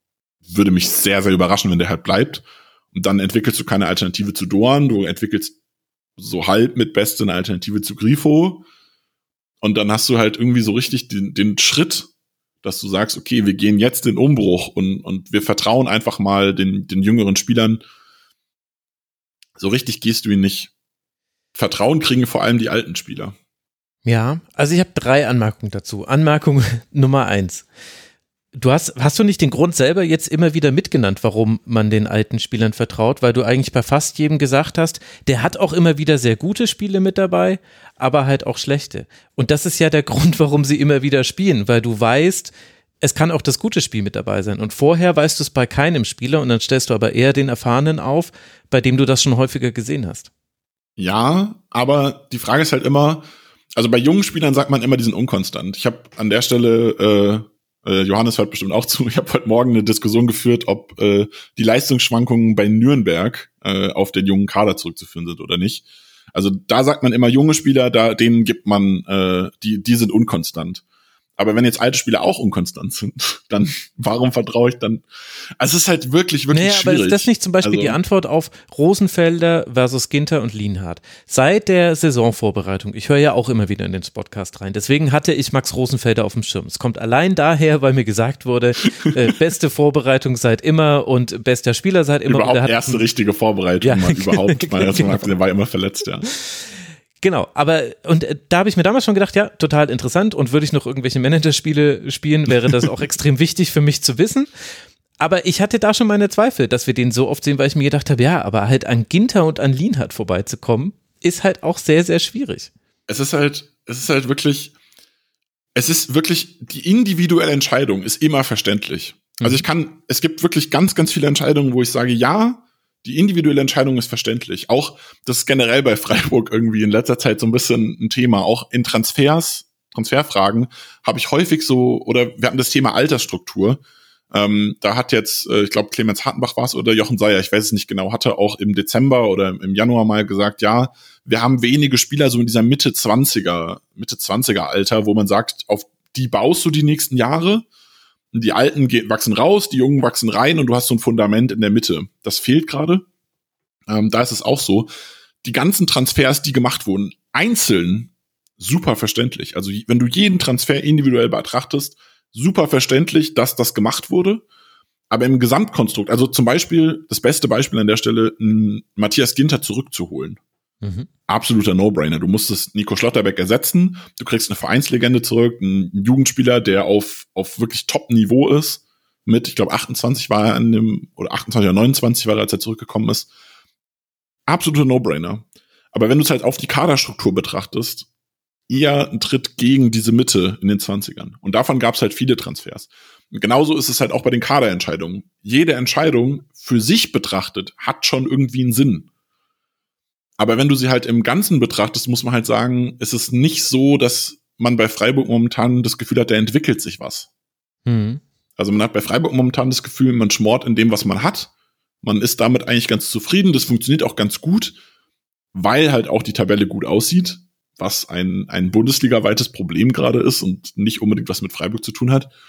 Würde mich sehr, sehr überraschen, wenn der halt bleibt. Und dann entwickelst du keine Alternative zu Doan, du entwickelst so halb mit Beste eine Alternative zu Grifo. Und dann hast du halt irgendwie so richtig den Schritt, dass du sagst, okay, wir gehen jetzt den Umbruch und wir vertrauen einfach mal den jüngeren Spielern. So richtig gehst du ihn nicht. Vertrauen kriegen vor allem die alten Spieler. Ja, also ich habe 3 Anmerkungen dazu. Anmerkung Nummer 1. Hast du nicht den Grund selber jetzt immer wieder mitgenannt, warum man den alten Spielern vertraut, weil du eigentlich bei fast jedem gesagt hast, der hat auch immer wieder sehr gute Spiele mit dabei, aber halt auch schlechte. Und das ist ja der Grund, warum sie immer wieder spielen, weil du weißt, es kann auch das gute Spiel mit dabei sein. Und vorher weißt du es bei keinem Spieler und dann stellst du aber eher den Erfahrenen auf, bei dem du das schon häufiger gesehen hast. Ja, aber die Frage ist halt immer, also bei jungen Spielern sagt man immer, die sind unkonstant. Ich habe an der Stelle Johannes hört bestimmt auch zu. Ich habe heute Morgen eine Diskussion geführt, ob die Leistungsschwankungen bei Nürnberg auf den jungen Kader zurückzuführen sind oder nicht. Also da sagt man immer, junge Spieler, denen gibt man, die sind unkonstant. Aber wenn jetzt alte Spieler auch unkonstant sind, dann warum vertraue ich dann? Also es ist halt wirklich schwierig. Aber ist das nicht zum Beispiel die Antwort auf Rosenfelder versus Ginter und Lienhardt? Seit der Saisonvorbereitung, ich höre ja auch immer wieder in den Podcast rein, deswegen hatte ich Max Rosenfelder auf dem Schirm. Es kommt allein daher, weil mir gesagt wurde, beste Vorbereitung seit immer und bester Spieler seit immer. Überhaupt erste richtige Vorbereitung überhaupt. Der war immer verletzt, ja. Genau, aber und da habe ich mir damals schon gedacht, ja, total interessant und würde ich noch irgendwelche Managerspiele spielen, wäre das auch extrem wichtig für mich zu wissen. Aber ich hatte da schon meine Zweifel, dass wir den so oft sehen, weil ich mir gedacht habe, ja, aber halt an Ginter und an Lienhardt vorbeizukommen, ist halt auch sehr, sehr schwierig. Es ist wirklich die individuelle Entscheidung ist immer verständlich. Also es gibt wirklich ganz, ganz viele Entscheidungen, wo ich sage, ja, die individuelle Entscheidung ist verständlich. Auch das ist generell bei Freiburg irgendwie in letzter Zeit so ein bisschen ein Thema. Auch in Transferfragen habe ich häufig oder wir hatten das Thema Altersstruktur. Da hat jetzt, ich glaube, Clemens Hartenbach war es oder Jochen Seyer, ich weiß es nicht genau, hatte auch im Dezember oder im Januar mal gesagt, ja, wir haben wenige Spieler so in dieser Mitte 20er Alter, wo man sagt, auf die baust du die nächsten Jahre. Die Alten wachsen raus, die Jungen wachsen rein und du hast so ein Fundament in der Mitte. Das fehlt gerade. Da ist es auch so. Die ganzen Transfers, die gemacht wurden, einzeln super verständlich. Also wenn du jeden Transfer individuell betrachtest, super verständlich, dass das gemacht wurde. Aber im Gesamtkonstrukt, also zum Beispiel, das beste Beispiel an der Stelle, Matthias Ginter zurückzuholen. Absoluter No-Brainer. Du musstest Nico Schlotterbeck ersetzen, du kriegst eine Vereinslegende zurück, einen Jugendspieler, der auf wirklich Top-Niveau ist, mit, ich glaube, 28 war er oder 28 oder 29 war er, als er zurückgekommen ist. Absoluter No-Brainer. Aber wenn du es halt auf die Kaderstruktur betrachtest, eher ein Tritt gegen diese Mitte in den 20ern. Und davon gab es halt viele Transfers. Und genauso ist es halt auch bei den Kaderentscheidungen. Jede Entscheidung für sich betrachtet hat schon irgendwie einen Sinn. Aber wenn du sie halt im Ganzen betrachtest, muss man halt sagen, es ist nicht so, dass man bei Freiburg momentan das Gefühl hat, da entwickelt sich was. Also man hat bei Freiburg momentan das Gefühl, man schmort in dem, was man hat. Man ist damit eigentlich ganz zufrieden. Das funktioniert auch ganz gut, weil halt auch die Tabelle gut aussieht, was ein Bundesliga-weites Problem gerade ist und nicht unbedingt was mit Freiburg zu tun hat.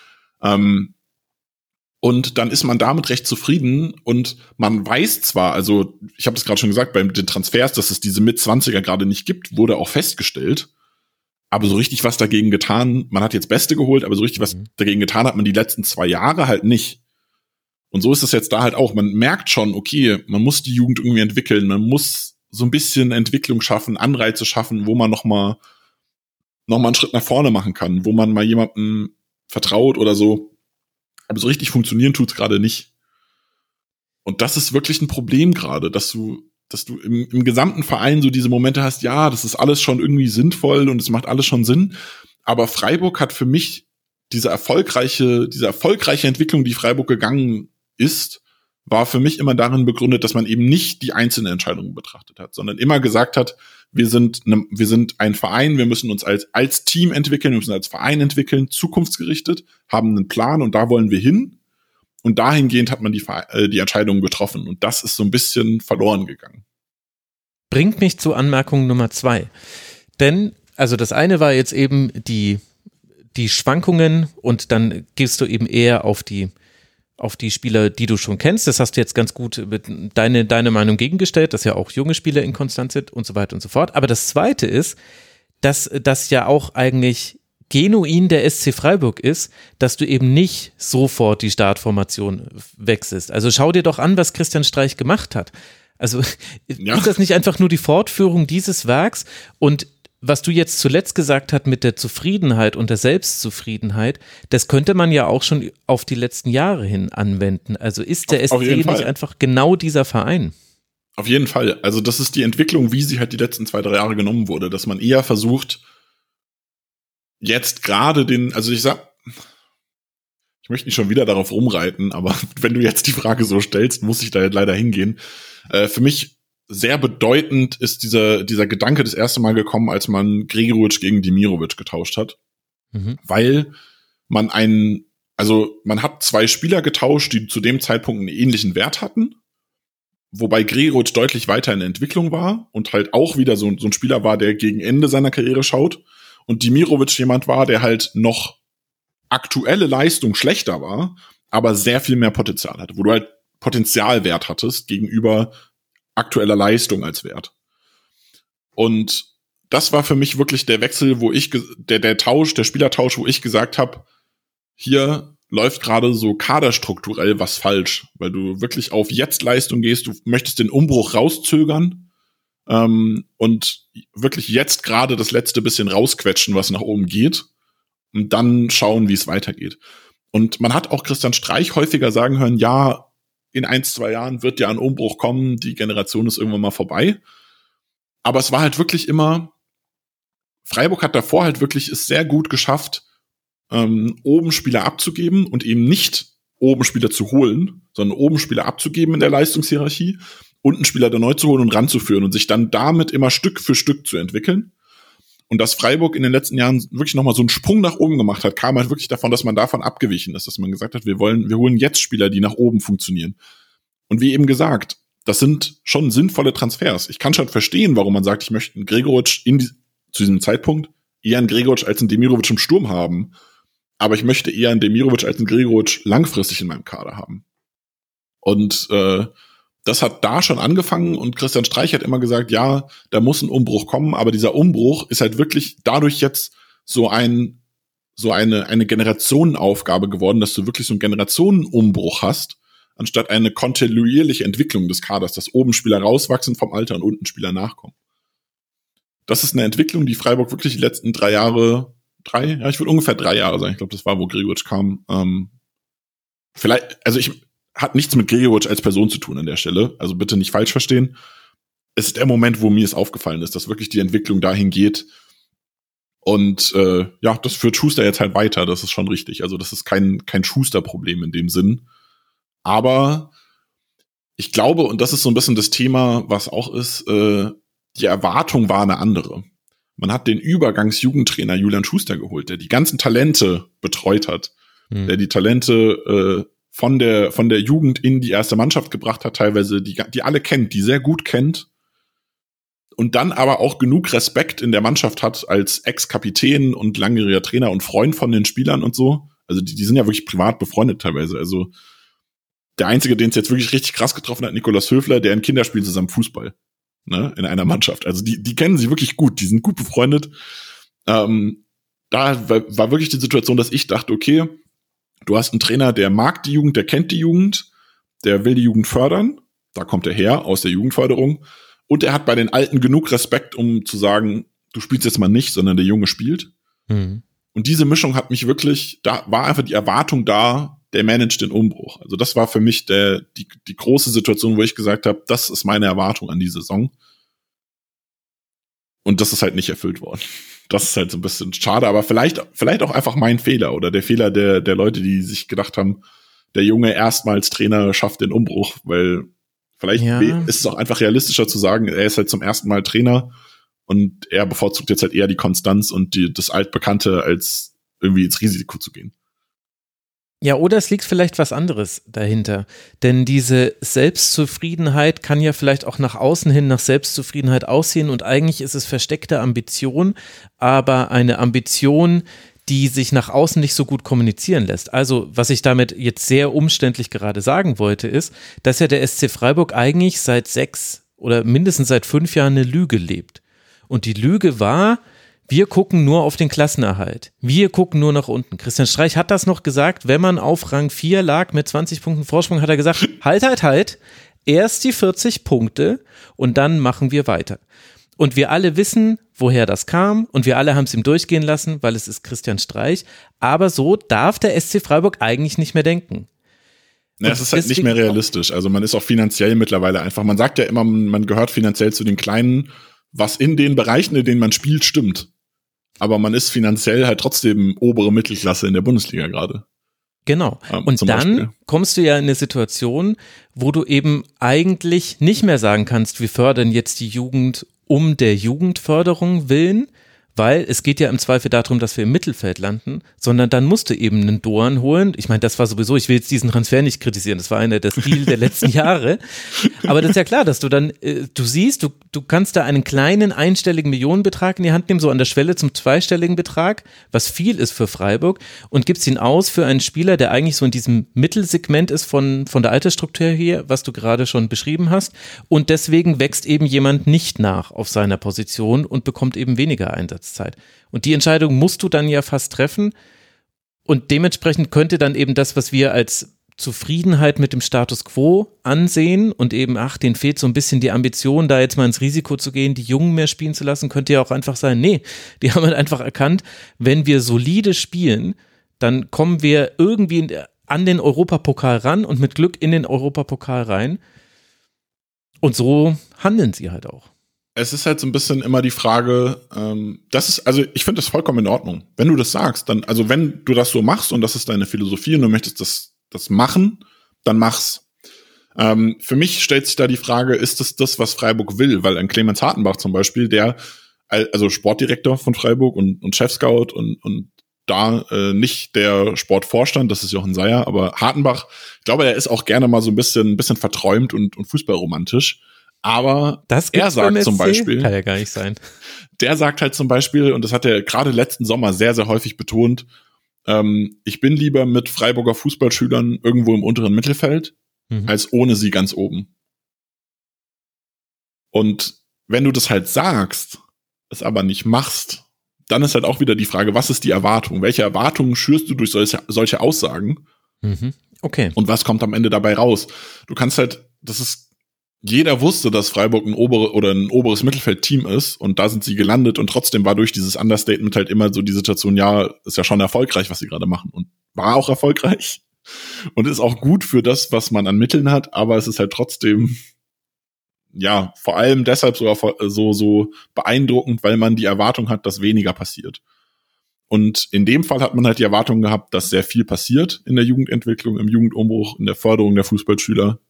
Und dann ist man damit recht zufrieden und man weiß zwar, also ich habe das gerade schon gesagt, bei den Transfers, dass es diese Mit-20er gerade nicht gibt, wurde auch festgestellt. Aber so richtig was dagegen getan, man hat jetzt Beste geholt, aber so richtig was dagegen getan hat man die letzten 2 Jahre halt nicht. Und so ist es jetzt da halt auch. Man merkt schon, okay, man muss die Jugend irgendwie entwickeln, man muss so ein bisschen Entwicklung schaffen, Anreize schaffen, wo man noch mal einen Schritt nach vorne machen kann, wo man mal jemandem vertraut oder so. Aber so richtig funktionieren tut's gerade nicht. Und das ist wirklich ein Problem gerade, dass du im gesamten Verein so diese Momente hast, ja, das ist alles schon irgendwie sinnvoll und es macht alles schon Sinn. Aber Freiburg hat für mich diese erfolgreiche Entwicklung, die Freiburg gegangen ist, war für mich immer darin begründet, dass man eben nicht die einzelnen Entscheidungen betrachtet hat, sondern immer gesagt hat, wir sind ein Verein, wir müssen uns als Team entwickeln, wir müssen als Verein entwickeln, zukunftsgerichtet, haben einen Plan und da wollen wir hin. Und dahingehend hat man die Entscheidungen getroffen. Und das ist so ein bisschen verloren gegangen. Bringt mich zu Anmerkung Nummer 2. Denn, also das eine war jetzt eben die Schwankungen und dann gehst du eben eher auf die auf die Spieler, die du schon kennst. Das hast du jetzt ganz gut mit deine Meinung gegengestellt, dass ja auch junge Spieler inkonstant sind und so weiter und so fort. Aber das Zweite ist, dass das ja auch eigentlich genuin der SC Freiburg ist, dass du eben nicht sofort die Startformation wechselst. Also schau dir doch an, was Christian Streich gemacht hat. Also ist das nicht einfach nur die Fortführung dieses Werks? Und was du jetzt zuletzt gesagt hast mit der Zufriedenheit und der Selbstzufriedenheit, das könnte man ja auch schon auf die letzten Jahre hin anwenden. Also ist der SC nicht einfach genau dieser Verein? Auf jeden Fall. Also das ist die Entwicklung, wie sie halt die letzten 2-3 Jahre genommen wurde, dass man eher versucht, jetzt gerade ich möchte nicht schon wieder darauf rumreiten, aber wenn du jetzt die Frage so stellst, muss ich da halt leider hingehen. Für mich sehr bedeutend ist dieser Gedanke das erste Mal gekommen, als man Gregoritsch gegen Demirovic getauscht hat. Weil man hat 2 Spieler getauscht, die zu dem Zeitpunkt einen ähnlichen Wert hatten, wobei Gregoritsch deutlich weiter in der Entwicklung war und halt auch wieder so ein Spieler war, der gegen Ende seiner Karriere schaut. Und Demirovic jemand war, der halt noch aktuelle Leistung schlechter war, aber sehr viel mehr Potenzial hatte, wo du halt Potenzialwert hattest gegenüber aktueller Leistung als Wert. Und das war für mich wirklich der Wechsel, wo der Spielertausch, wo ich gesagt habe, hier läuft gerade so kaderstrukturell was falsch, weil du wirklich auf Jetzt-Leistung gehst, du möchtest den Umbruch rauszögern, und wirklich jetzt gerade das letzte bisschen rausquetschen, was nach oben geht und dann schauen, wie es weitergeht. Und man hat auch Christian Streich häufiger sagen hören, ja, in 1-2 Jahren wird ja ein Umbruch kommen, die Generation ist irgendwann mal vorbei. Aber es war halt wirklich immer, Freiburg hat davor halt wirklich es sehr gut geschafft, oben Spieler abzugeben und eben nicht oben Spieler zu holen, sondern oben Spieler abzugeben in der Leistungshierarchie, unten Spieler da neu zu holen und ranzuführen und sich dann damit immer Stück für Stück zu entwickeln. Und dass Freiburg in den letzten Jahren wirklich nochmal so einen Sprung nach oben gemacht hat, kam halt wirklich davon, dass man davon abgewichen ist, dass man gesagt hat, wir holen jetzt Spieler, die nach oben funktionieren. Und wie eben gesagt, das sind schon sinnvolle Transfers. Ich kann schon verstehen, warum man sagt, ich möchte einen Gregoritsch zu diesem Zeitpunkt eher einen Gregoritsch als einen Demirovic im Sturm haben. Aber ich möchte eher einen Demirovic als einen Gregoritsch langfristig in meinem Kader haben. Und das hat da schon angefangen und Christian Streich hat immer gesagt, ja, da muss ein Umbruch kommen, aber dieser Umbruch ist halt wirklich dadurch jetzt so eine Generationenaufgabe geworden, dass du wirklich so einen Generationenumbruch hast, anstatt eine kontinuierliche Entwicklung des Kaders, dass oben Spieler rauswachsen vom Alter und unten Spieler nachkommen. Das ist eine Entwicklung, die Freiburg wirklich die letzten 3 Jahre, ich würde ungefähr 3 Jahre sagen, ich glaube, das war, wo Gregoritsch kam, hat nichts mit Gregoritsch als Person zu tun an der Stelle. Also bitte nicht falsch verstehen. Es ist der Moment, wo mir es aufgefallen ist, dass wirklich die Entwicklung dahin geht. Und das führt Schuster jetzt halt weiter. Das ist schon richtig. Also das ist kein Schuster-Problem in dem Sinn. Aber ich glaube, und das ist so ein bisschen das Thema, was auch ist, die Erwartung war eine andere. Man hat den Übergangsjugendtrainer Julian Schuster geholt, der die ganzen Talente betreut hat, der die Talente von der Jugend in die erste Mannschaft gebracht hat, teilweise, die alle kennt, die sehr gut kennt und dann aber auch genug Respekt in der Mannschaft hat als Ex-Kapitän und langjähriger Trainer und Freund von den Spielern und so. Also die sind ja wirklich privat befreundet teilweise. Also der Einzige, den es jetzt wirklich richtig krass getroffen hat, Nikolaus Höfler, der in Kinderspielen zusammen Fußball, ne, in einer Mannschaft. Also die kennen sich wirklich gut, die sind gut befreundet. Da war wirklich die Situation, dass ich dachte, okay, du hast einen Trainer, der mag die Jugend, der kennt die Jugend, der will die Jugend fördern, da kommt er her, aus der Jugendförderung, und er hat bei den Alten genug Respekt, um zu sagen, du spielst jetzt mal nicht, sondern der Junge spielt. Und diese Mischung hat mich wirklich, da war einfach die Erwartung da, der managt den Umbruch. Also das war für mich die große Situation, wo ich gesagt habe, das ist meine Erwartung an die Saison. Und das ist halt nicht erfüllt worden. Das ist halt so ein bisschen schade, aber vielleicht auch einfach mein Fehler oder der Fehler der Leute, die sich gedacht haben, der Junge erstmals Trainer schafft den Umbruch, weil vielleicht ist es auch einfach realistischer zu sagen, er ist halt zum ersten Mal Trainer und er bevorzugt jetzt halt eher die Konstanz und das Altbekannte, als irgendwie ins Risiko zu gehen. Ja, oder es liegt vielleicht was anderes dahinter, denn diese Selbstzufriedenheit kann ja vielleicht auch nach außen hin nach Selbstzufriedenheit aussehen und eigentlich ist es versteckte Ambition, aber eine Ambition, die sich nach außen nicht so gut kommunizieren lässt. Also, was ich damit jetzt sehr umständlich gerade sagen wollte, ist, dass ja der SC Freiburg eigentlich seit 6 oder mindestens seit 5 Jahren eine Lüge lebt. Und die Lüge war, wir gucken nur auf den Klassenerhalt. Wir gucken nur nach unten. Christian Streich hat das noch gesagt, wenn man auf Rang 4 lag mit 20 Punkten Vorsprung, hat er gesagt, halt. Erst die 40 Punkte und dann machen wir weiter. Und wir alle wissen, woher das kam und wir alle haben es ihm durchgehen lassen, weil es ist Christian Streich. Aber so darf der SC Freiburg eigentlich nicht mehr denken. Ja, es ist halt nicht mehr realistisch. Also man ist auch finanziell mittlerweile einfach, man sagt ja immer, man gehört finanziell zu den Kleinen, was in den Bereichen, in denen man spielt, stimmt. Aber man ist finanziell halt trotzdem obere Mittelklasse in der Bundesliga gerade. Genau. Und dann kommst du ja in eine Situation, wo du eben eigentlich nicht mehr sagen kannst, wir fördern jetzt die Jugend um der Jugendförderung willen, weil es geht ja im Zweifel darum, dass wir im Mittelfeld landen, sondern dann musst du eben einen Doan holen. Ich meine, das war sowieso, ich will jetzt diesen Transfer nicht kritisieren, das war einer der Stil der letzten Jahre, aber das ist ja klar, dass du dann, du siehst, du kannst da einen kleinen einstelligen Millionenbetrag in die Hand nehmen, so an der Schwelle zum zweistelligen Betrag, was viel ist für Freiburg und gibst ihn aus für einen Spieler, der eigentlich so in diesem Mittelsegment ist von der Altersstruktur hier, was du gerade schon beschrieben hast und deswegen wächst eben jemand nicht nach auf seiner Position und bekommt eben weniger Einsatz. Und die Entscheidung musst du dann ja fast treffen und dementsprechend könnte dann eben das, was wir als Zufriedenheit mit dem Status quo ansehen und eben, denen fehlt so ein bisschen die Ambition, da jetzt mal ins Risiko zu gehen, die Jungen mehr spielen zu lassen, könnte ja auch einfach sein, nee, die haben halt einfach erkannt, wenn wir solide spielen, dann kommen wir irgendwie an den Europapokal ran und mit Glück in den Europapokal rein und so handeln sie halt auch. Es ist halt so ein bisschen immer die Frage, also ich finde das vollkommen in Ordnung. Wenn du das sagst, dann, also wenn du das so machst und das ist deine Philosophie und du möchtest das machen, dann mach's. Für mich stellt sich da die Frage, ist das, was Freiburg will? Weil ein Clemens Hartenbach zum Beispiel, der, also Sportdirektor von Freiburg und Chefscout und da nicht der Sportvorstand, das ist Jochen Seyer, aber Hartenbach, ich glaube, er ist auch gerne mal so ein bisschen verträumt und fußballromantisch. Aber er sagt zum Beispiel, kann ja gar nicht sein. Der sagt halt zum Beispiel, und das hat er gerade letzten Sommer sehr, sehr häufig betont, ich bin lieber mit Freiburger Fußballschülern irgendwo im unteren Mittelfeld, als ohne sie ganz oben. Und wenn du das halt sagst, es aber nicht machst, dann ist halt auch wieder die Frage, was ist die Erwartung? Welche Erwartungen schürst du durch solche Aussagen? Okay. Und was kommt am Ende dabei raus? Du kannst halt, jeder wusste, dass Freiburg ein oberes Mittelfeld-Team ist und da sind sie gelandet und trotzdem war durch dieses Understatement halt immer so die Situation, ja, ist ja schon erfolgreich, was sie gerade machen und war auch erfolgreich und ist auch gut für das, was man an Mitteln hat, aber es ist halt trotzdem, ja, vor allem deshalb sogar so beeindruckend, weil man die Erwartung hat, dass weniger passiert. Und in dem Fall hat man halt die Erwartung gehabt, dass sehr viel passiert in der Jugendentwicklung, im Jugendumbruch, in der Förderung der Fußballschüler,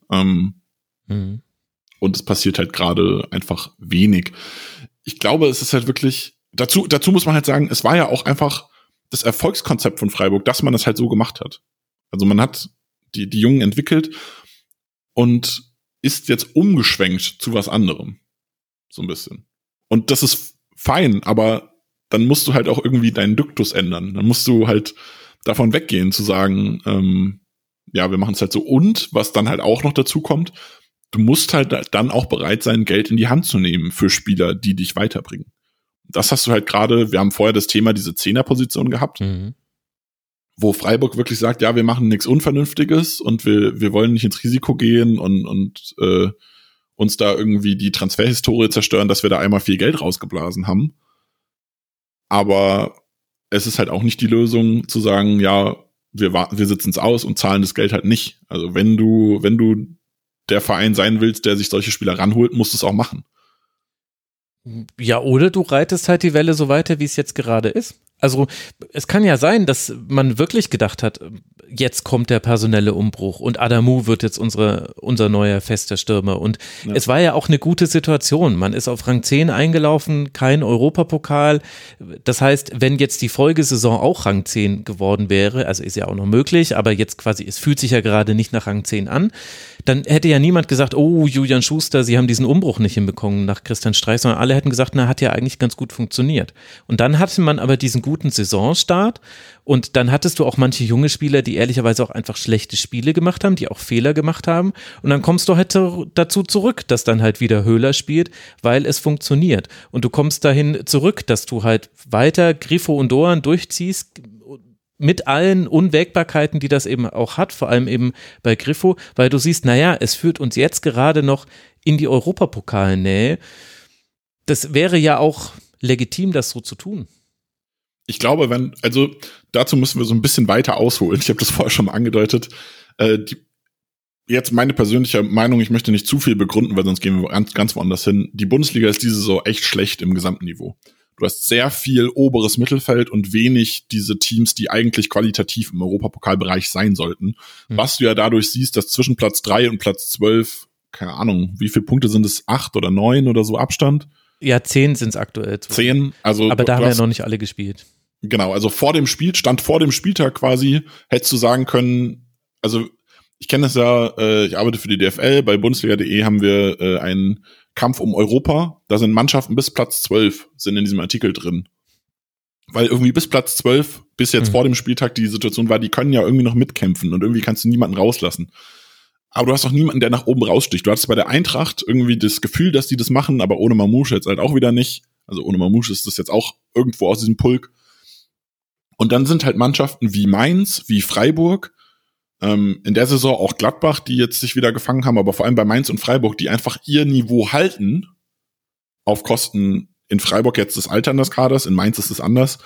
und es passiert halt gerade einfach wenig. Ich glaube, es ist halt wirklich, dazu muss man halt sagen, es war ja auch einfach das Erfolgskonzept von Freiburg, dass man das halt so gemacht hat. Also man hat die Jungen entwickelt und ist jetzt umgeschwenkt zu was anderem. So ein bisschen. Und das ist fein, aber dann musst du halt auch irgendwie deinen Duktus ändern. Dann musst du halt davon weggehen, zu sagen, ja, wir machen es halt so. Und was dann halt auch noch dazu kommt, du musst halt dann auch bereit sein, Geld in die Hand zu nehmen für Spieler, die dich weiterbringen. Das hast du halt gerade, wir haben vorher das Thema diese Zehnerposition gehabt, wo Freiburg wirklich sagt, ja, wir machen nichts Unvernünftiges und wir wollen nicht ins Risiko gehen und uns da irgendwie die Transferhistorie zerstören, dass wir da einmal viel Geld rausgeblasen haben. Aber es ist halt auch nicht die Lösung zu sagen, ja, wir sitzen es aus und zahlen das Geld halt nicht. Also wenn du der Verein sein willst, der sich solche Spieler ranholt, musst du es auch machen. Ja, oder du reitest halt die Welle so weiter, wie es jetzt gerade ist. Also es kann ja sein, dass man wirklich gedacht hat, jetzt kommt der personelle Umbruch und Adamu wird jetzt unser neuer fester Stürmer und es war ja auch eine gute Situation. Man ist auf Rang 10 eingelaufen, kein Europapokal. Das heißt, wenn jetzt die Folgesaison auch Rang 10 geworden wäre, also ist ja auch noch möglich, aber jetzt quasi, es fühlt sich ja gerade nicht nach Rang 10 an, dann hätte ja niemand gesagt, oh, Julian Schuster, Sie haben diesen Umbruch nicht hinbekommen nach Christian Streich, sondern alle hätten gesagt, na, hat ja eigentlich ganz gut funktioniert. Und dann hatte man aber diesen guten Saisonstart und dann hattest du auch manche junge Spieler, die ehrlicherweise auch einfach schlechte Spiele gemacht haben, die auch Fehler gemacht haben und dann kommst du halt dazu zurück, dass dann halt wieder Höhler spielt, weil es funktioniert und du kommst dahin zurück, dass du halt weiter Grifo und Doan durchziehst, mit allen Unwägbarkeiten, die das eben auch hat, vor allem eben bei Grifo, weil du siehst, naja, es führt uns jetzt gerade noch in die Europapokalnähe. Das wäre ja auch legitim, das so zu tun. Ich glaube, dazu müssen wir so ein bisschen weiter ausholen. Ich habe das vorher schon mal angedeutet. Jetzt meine persönliche Meinung, ich möchte nicht zu viel begründen, weil sonst gehen wir ganz woanders hin. Die Bundesliga ist diese Saison echt schlecht im gesamten Niveau. Du hast sehr viel oberes Mittelfeld und wenig diese Teams, die eigentlich qualitativ im Europapokalbereich sein sollten. Was du ja dadurch siehst, dass zwischen Platz 3 und Platz 12, keine Ahnung, wie viele Punkte sind es? 8 oder 9 oder so Abstand? Ja, 10 sind es aktuell. 10, also. Aber da haben ja noch nicht alle gespielt. Genau, also vor dem Spieltag quasi, hättest du sagen können, also ich kenne das ja, ich arbeite für die DFL, bei Bundesliga.de haben wir einen Kampf um Europa, da sind Mannschaften bis Platz 12 sind in diesem Artikel drin. Weil irgendwie bis Platz 12, bis jetzt vor dem Spieltag die Situation war, die können ja irgendwie noch mitkämpfen und irgendwie kannst du niemanden rauslassen. Aber du hast auch niemanden, der nach oben raussticht. Du hattest bei der Eintracht irgendwie das Gefühl, dass die das machen, aber ohne Mamouche jetzt halt auch wieder nicht. Also ohne Mamouche ist das jetzt auch irgendwo aus diesem Pulk. Und dann sind halt Mannschaften wie Mainz, wie Freiburg, in der Saison auch Gladbach, die jetzt sich wieder gefangen haben, aber vor allem bei Mainz und Freiburg, die einfach ihr Niveau halten, auf Kosten in Freiburg jetzt des Altern des Kaders, in Mainz ist es anders,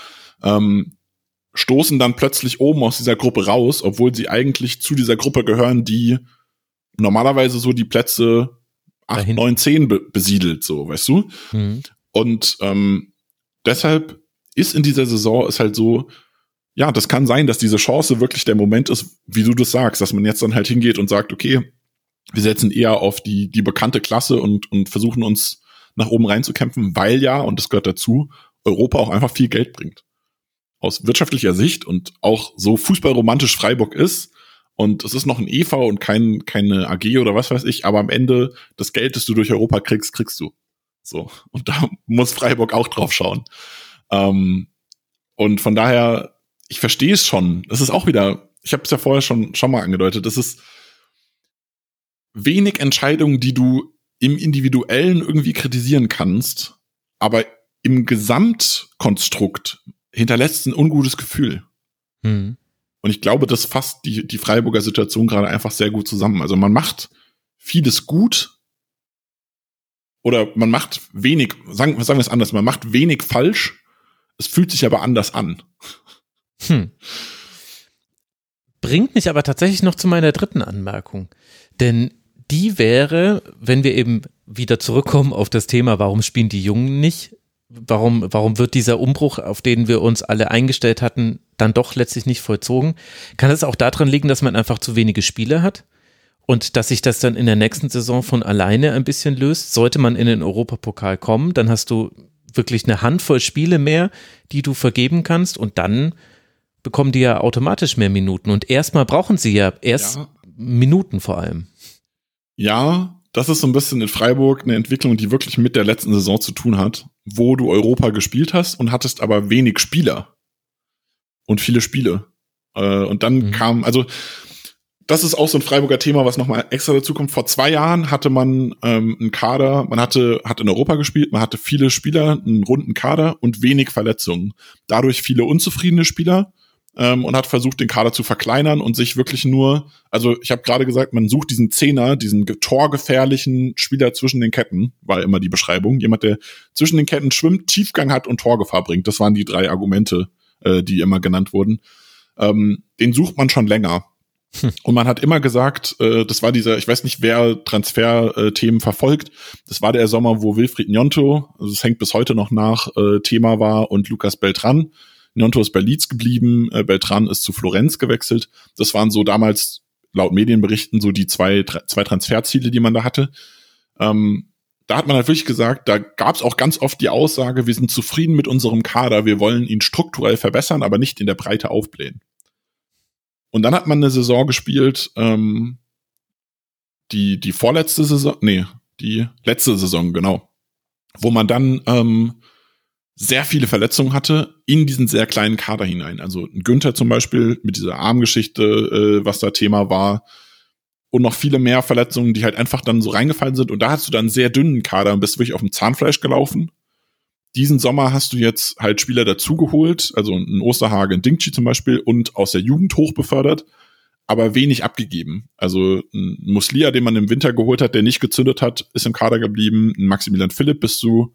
stoßen dann plötzlich oben aus dieser Gruppe raus, obwohl sie eigentlich zu dieser Gruppe gehören, die normalerweise so die Plätze 8, 9, 10 besiedelt, so, weißt du? Und deshalb ist in dieser Saison ist halt so, ja, das kann sein, dass diese Chance wirklich der Moment ist, wie du das sagst, dass man jetzt dann halt hingeht und sagt, okay, wir setzen eher auf die bekannte Klasse und versuchen uns nach oben reinzukämpfen, weil ja, und das gehört dazu, Europa auch einfach viel Geld bringt. Aus wirtschaftlicher Sicht und auch so fußballromantisch Freiburg ist, und es ist noch ein EV und keine AG oder was weiß ich, aber am Ende das Geld, das du durch Europa kriegst du. So. Und da muss Freiburg auch drauf schauen. Und von daher, ich verstehe es schon. Es ist auch wieder, ich habe es ja vorher schon mal angedeutet, es ist wenig Entscheidungen, die du im Individuellen irgendwie kritisieren kannst, aber im Gesamtkonstrukt hinterlässt ein ungutes Gefühl. Und ich glaube, das fasst die Freiburger Situation gerade einfach sehr gut zusammen. Also man macht vieles gut oder man macht wenig, sagen wir es anders, man macht wenig falsch, es fühlt sich aber anders an. Bringt mich aber tatsächlich noch zu meiner dritten Anmerkung. Denn die wäre, wenn wir eben wieder zurückkommen auf das Thema, warum spielen die Jungen nicht? Warum wird dieser Umbruch, auf den wir uns alle eingestellt hatten, dann doch letztlich nicht vollzogen? Kann es auch daran liegen, dass man einfach zu wenige Spieler hat? Und dass sich das dann in der nächsten Saison von alleine ein bisschen löst? Sollte man in den Europapokal kommen, dann hast du wirklich eine Handvoll Spiele mehr, die du vergeben kannst und dann bekommen die ja automatisch mehr Minuten. Und erstmal brauchen sie ja Minuten vor allem. Ja, das ist so ein bisschen in Freiburg eine Entwicklung, die wirklich mit der letzten Saison zu tun hat, wo du Europa gespielt hast und hattest aber wenig Spieler und viele Spiele. Und dann kam, also das ist auch so ein Freiburger Thema, was nochmal extra dazu kommt. Vor 2 Jahren hatte man einen Kader, hat in Europa gespielt, man hatte viele Spieler, einen runden Kader und wenig Verletzungen. Dadurch viele unzufriedene Spieler und hat versucht, den Kader zu verkleinern und sich wirklich nur, also ich habe gerade gesagt, man sucht diesen Zehner, diesen torgefährlichen Spieler zwischen den Ketten, war immer die Beschreibung. Jemand, der zwischen den Ketten schwimmt, Tiefgang hat und Torgefahr bringt. Das waren die 3 Argumente, die immer genannt wurden. Den sucht man schon länger. Und man hat immer gesagt, das war dieser, ich weiß nicht, wer Transferthemen verfolgt, das war der Sommer, wo Wilfried Gnonto, also es hängt bis heute noch nach, Thema war, und Lucas Beltran. Gnonto ist bei Leeds geblieben, Beltran ist zu Florenz gewechselt. Das waren so damals, laut Medienberichten, so die zwei Transferziele, die man da hatte. Da hat man halt wirklich gesagt, da gab es auch ganz oft die Aussage, wir sind zufrieden mit unserem Kader, wir wollen ihn strukturell verbessern, aber nicht in der Breite aufblähen. Und dann hat man eine Saison gespielt, die letzte Saison, genau, wo man dann sehr viele Verletzungen hatte in diesen sehr kleinen Kader hinein. Also ein Günther zum Beispiel mit dieser Armgeschichte, was da Thema war, und noch viele mehr Verletzungen, die halt einfach dann so reingefallen sind. Und da hast du dann einen sehr dünnen Kader und bist wirklich auf dem Zahnfleisch gelaufen. Diesen Sommer hast du jetzt halt Spieler dazugeholt, also ein Osterhage, ein Dingchi zum Beispiel, und aus der Jugend hochbefördert, aber wenig abgegeben. Also ein Muslia, den man im Winter geholt hat, der nicht gezündet hat, ist im Kader geblieben. Ein Maximilian Philipp bist du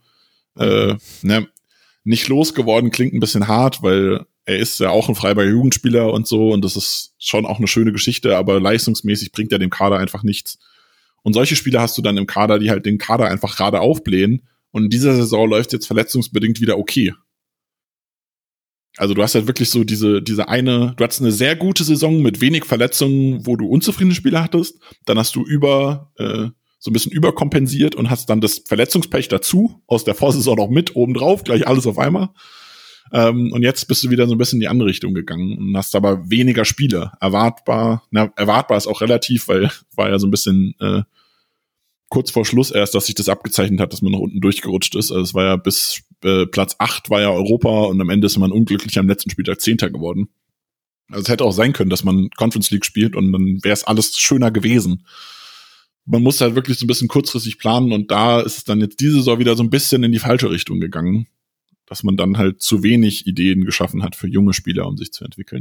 nicht losgeworden, klingt ein bisschen hart, weil er ist ja auch ein Freiburger Jugendspieler und so, und das ist schon auch eine schöne Geschichte, aber leistungsmäßig bringt er dem Kader einfach nichts. Und solche Spieler hast du dann im Kader, die halt den Kader einfach gerade aufblähen, und in dieser Saison läuft jetzt verletzungsbedingt wieder okay. Also du hast halt wirklich so du hattest eine sehr gute Saison mit wenig Verletzungen, wo du unzufriedene Spieler hattest, dann hast du so ein bisschen überkompensiert und hast dann das Verletzungspech dazu, aus der Vorsaison noch mit obendrauf, gleich alles auf einmal. Und jetzt bist du wieder so ein bisschen in die andere Richtung gegangen und hast aber weniger Spiele. Erwartbar ist auch relativ, weil war ja so ein bisschen kurz vor Schluss erst, dass sich das abgezeichnet hat, dass man nach unten durchgerutscht ist. Also es war ja bis Platz 8 war ja Europa, und am Ende ist man unglücklich am letzten Spieltag 10. geworden. Also es hätte auch sein können, dass man Conference League spielt und dann wäre es alles schöner gewesen. Man muss halt wirklich so ein bisschen kurzfristig planen, und da ist es dann jetzt diese Saison wieder so ein bisschen in die falsche Richtung gegangen, dass man dann halt zu wenig Ideen geschaffen hat für junge Spieler, um sich zu entwickeln.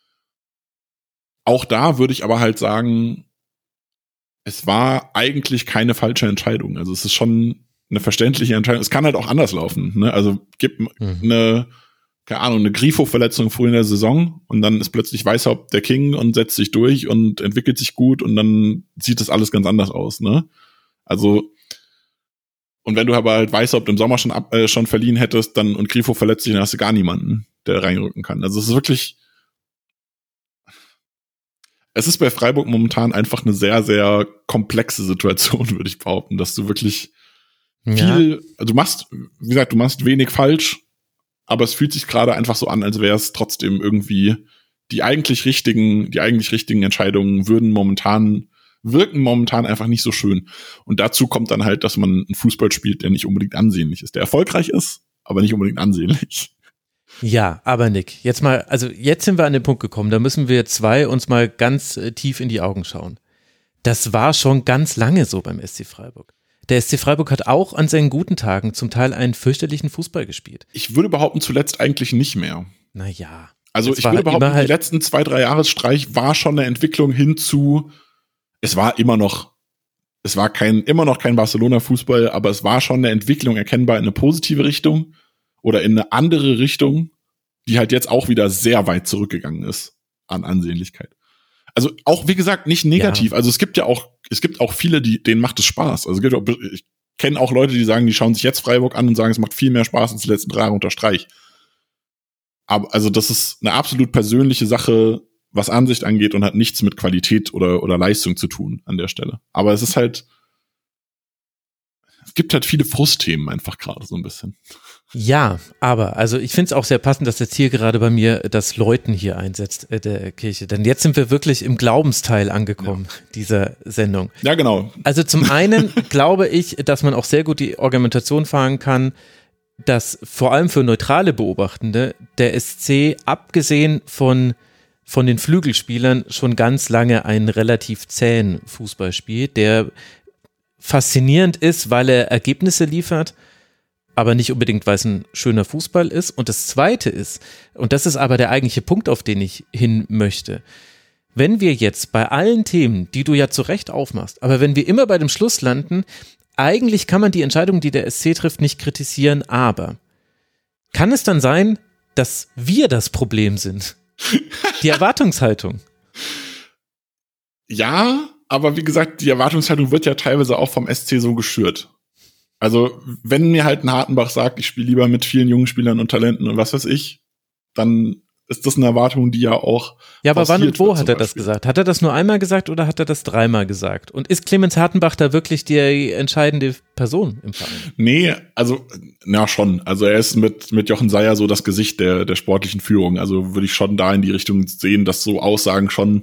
Auch da würde ich aber halt sagen, es war eigentlich keine falsche Entscheidung. Also es ist schon eine verständliche Entscheidung. Es kann halt auch anders laufen, ne? Also gibt eine Grifo-Verletzung früh in der Saison, und dann ist plötzlich Weishaupt der King und setzt sich durch und entwickelt sich gut, und dann sieht das alles ganz anders aus, ne? Also, und wenn du aber halt Weishaupt im Sommer schon verliehen hättest, dann und Grifo verletzt sich, dann hast du gar niemanden, der reinrücken kann. Also es ist wirklich, es ist bei Freiburg momentan einfach eine sehr, sehr komplexe Situation, würde ich behaupten, dass du wirklich viel, also du machst wenig falsch, aber es fühlt sich gerade einfach so an, als wäre es trotzdem irgendwie die eigentlich richtigen Entscheidungen wirken momentan einfach nicht so schön. Und dazu kommt dann halt, dass man einen Fußball spielt, der nicht unbedingt ansehnlich ist, der erfolgreich ist, aber nicht unbedingt ansehnlich. Ja, aber Nick, jetzt sind wir an den Punkt gekommen, da müssen wir zwei uns mal ganz tief in die Augen schauen. Das war schon ganz lange so beim SC Freiburg. Der SC Freiburg hat auch an seinen guten Tagen zum Teil einen fürchterlichen Fußball gespielt. Ich würde behaupten, zuletzt eigentlich nicht mehr. Naja. Also ich würde behaupten, die letzten 2-3 Jahresstreich war schon eine Entwicklung hin zu, es war immer noch kein Barcelona-Fußball, aber es war schon eine Entwicklung erkennbar in eine positive Richtung oder in eine andere Richtung, die halt jetzt auch wieder sehr weit zurückgegangen ist an Ansehnlichkeit. Also auch, wie gesagt, nicht negativ. Ja. Also es gibt auch viele, denen macht es Spaß. Also ich kenne auch Leute, die sagen, die schauen sich jetzt Freiburg an und sagen, es macht viel mehr Spaß als die letzten 3 Jahre unter Streich. Aber also das ist eine absolut persönliche Sache, was Ansicht angeht, und hat nichts mit Qualität oder Leistung zu tun an der Stelle. Aber es gibt halt viele Frustthemen einfach gerade so ein bisschen. Ja, aber also ich finde es auch sehr passend, dass jetzt hier gerade bei mir das Läuten hier einsetzt der Kirche. Denn jetzt sind wir wirklich im Glaubensteil angekommen, dieser Sendung. Ja, genau. Also zum einen glaube ich, dass man auch sehr gut die Argumentation fahren kann, dass vor allem für neutrale Beobachtende der SC, abgesehen von den Flügelspielern, schon ganz lange einen relativ zähen Fußball spielt, der faszinierend ist, weil er Ergebnisse liefert, aber nicht unbedingt, weil es ein schöner Fußball ist. Und das Zweite ist, und das ist aber der eigentliche Punkt, auf den ich hin möchte, wenn wir jetzt bei allen Themen, die du ja zu Recht aufmachst, aber wenn wir immer bei dem Schluss landen, eigentlich kann man die Entscheidung, die der SC trifft, nicht kritisieren, aber kann es dann sein, dass wir das Problem sind? Die Erwartungshaltung. Ja, aber wie gesagt, die Erwartungshaltung wird ja teilweise auch vom SC so geschürt. Also, wenn mir halt ein Hartenbach sagt, ich spiele lieber mit vielen jungen Spielern und Talenten und was weiß ich, dann ist das eine Erwartung, die ja auch. Ja, aber wann und wo hat er das gesagt? Hat er das nur einmal gesagt oder hat er das 3-mal gesagt? Und ist Clemens Hartenbach da wirklich die entscheidende Person im Verein? Nee, also, na schon. Also er ist mit Jochen Seyer so das Gesicht der sportlichen Führung. Also würde ich schon da in die Richtung sehen, dass so Aussagen schon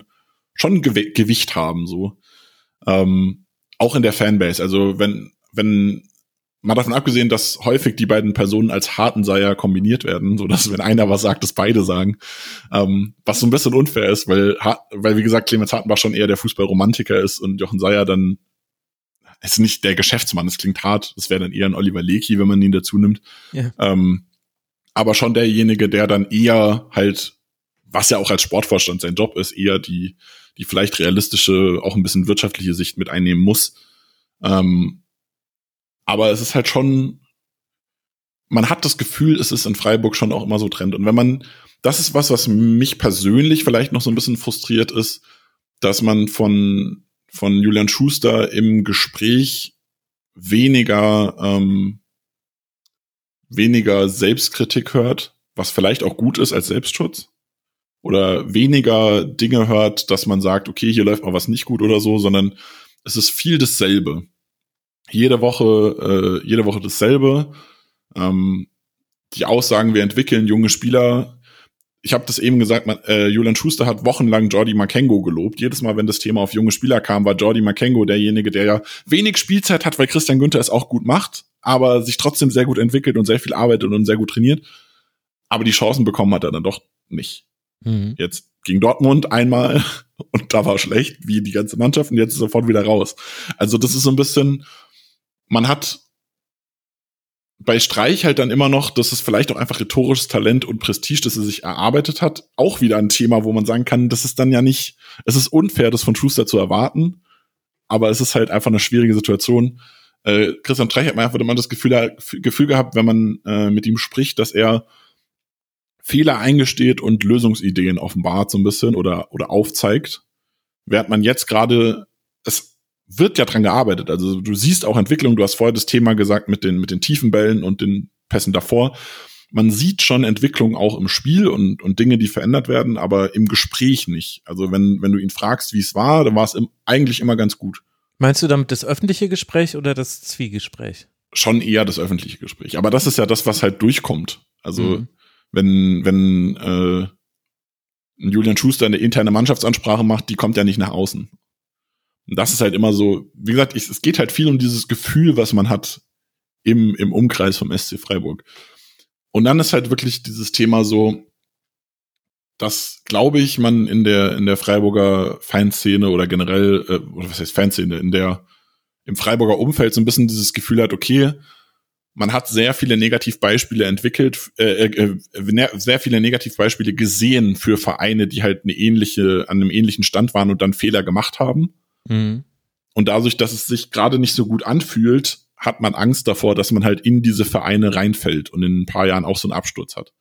Gewicht haben, so. Auch in der Fanbase. Also wenn mal davon abgesehen, dass häufig die beiden Personen als Hartenseier kombiniert werden, so dass wenn einer was sagt, das beide sagen, was so ein bisschen unfair ist, weil wie gesagt Clemens Hartenbach schon eher der Fußballromantiker ist und Jochen Seier dann ist nicht der Geschäftsmann. Das klingt hart, das wäre dann eher ein Oliver Lecky, wenn man ihn dazu nimmt. Ja. Aber schon derjenige, der dann eher halt, was ja auch als Sportvorstand sein Job ist, eher die vielleicht realistische, auch ein bisschen wirtschaftliche Sicht mit einnehmen muss. Aber es ist halt schon, man hat das Gefühl, es ist in Freiburg schon auch immer so Trend. Und das ist was mich persönlich vielleicht noch so ein bisschen frustriert ist, dass man von Julian Schuster im Gespräch weniger Selbstkritik hört, was vielleicht auch gut ist als Selbstschutz. Oder weniger Dinge hört, dass man sagt, okay, hier läuft mal was nicht gut oder so, sondern es ist viel dasselbe. Jede Woche dasselbe. Die Aussagen, wir entwickeln junge Spieler. Ich habe das eben gesagt, Julian Schuster hat wochenlang Jordi Makengo gelobt. Jedes Mal, wenn das Thema auf junge Spieler kam, war Jordi Makengo derjenige, der ja wenig Spielzeit hat, weil Christian Günther es auch gut macht, aber sich trotzdem sehr gut entwickelt und sehr viel arbeitet und sehr gut trainiert. Aber die Chancen bekommen hat er dann doch nicht. Mhm. Jetzt gegen Dortmund einmal und da war schlecht, wie die ganze Mannschaft, und jetzt ist er sofort wieder raus. Also das ist so ein bisschen, man hat bei Streich halt dann immer noch, das ist vielleicht auch einfach rhetorisches Talent und Prestige, das er sich erarbeitet hat, auch wieder ein Thema, wo man sagen kann, das ist dann ja nicht, es ist unfair, das von Schuster zu erwarten, aber es ist halt einfach eine schwierige Situation. Christian Streich hat mir einfach immer das Gefühl gehabt, wenn man mit ihm spricht, dass er Fehler eingesteht und Lösungsideen offenbart so ein bisschen oder aufzeigt, während man jetzt gerade, es wird ja dran gearbeitet, also du siehst auch Entwicklung, du hast vorher das Thema gesagt mit den tiefen Bällen und den Pässen davor, man sieht schon Entwicklung auch im Spiel und Dinge, die verändert werden, aber im Gespräch nicht. Also wenn du ihn fragst, wie es war, dann war es eigentlich immer ganz gut. Meinst du damit das öffentliche Gespräch oder das Zwiegespräch? Schon eher das öffentliche Gespräch, aber das ist ja das, was halt durchkommt. Also wenn Julian Schuster eine interne Mannschaftsansprache macht, die kommt ja nicht nach außen. Und das ist halt immer so, wie gesagt, es geht halt viel um dieses Gefühl, was man hat im Umkreis vom SC Freiburg. Und dann ist halt wirklich dieses Thema so, dass, glaube ich, man in der Freiburger Fanszene oder generell, oder was heißt Fanszene, im Freiburger Umfeld so ein bisschen dieses Gefühl hat, okay, man hat sehr viele Negativbeispiele entwickelt, sehr viele Negativbeispiele gesehen für Vereine, die halt an einem ähnlichen Stand waren und dann Fehler gemacht haben. Mhm. Und dadurch, dass es sich gerade nicht so gut anfühlt, hat man Angst davor, dass man halt in diese Vereine reinfällt und in ein paar Jahren auch so einen Absturz hat.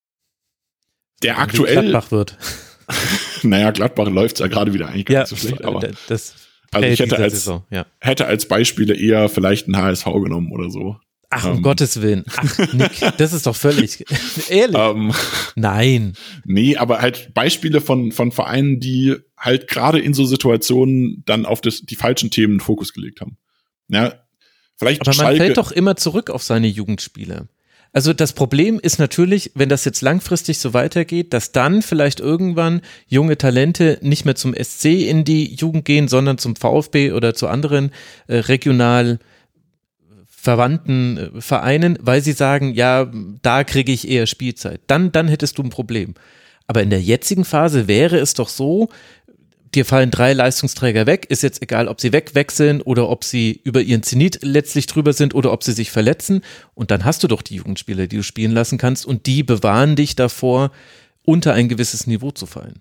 Der aktuell Gladbach wird. Naja, Gladbach läuft ja gerade wieder eigentlich gar nicht so schlecht, aber also ich hätte als Beispiele eher vielleicht einen HSV genommen oder so. Ach, um Gottes Willen. Ach, Nick, das ist doch völlig ehrlich. Nein. Nee, aber halt Beispiele von Vereinen, die halt gerade in so Situationen dann auf die falschen Themen einen Fokus gelegt haben. Ja, vielleicht aber man fällt doch immer zurück auf seine Jugendspiele. Also das Problem ist natürlich, wenn das jetzt langfristig so weitergeht, dass dann vielleicht irgendwann junge Talente nicht mehr zum SC in die Jugend gehen, sondern zum VfB oder zu anderen regional verwandten Vereinen, weil sie sagen, ja, da kriege ich eher Spielzeit. Dann hättest du ein Problem. Aber in der jetzigen Phase wäre es doch so, dir fallen 3 Leistungsträger weg, ist jetzt egal, ob sie wegwechseln oder ob sie über ihren Zenit letztlich drüber sind oder ob sie sich verletzen, und dann hast du doch die Jugendspieler, die du spielen lassen kannst, und die bewahren dich davor, unter ein gewisses Niveau zu fallen.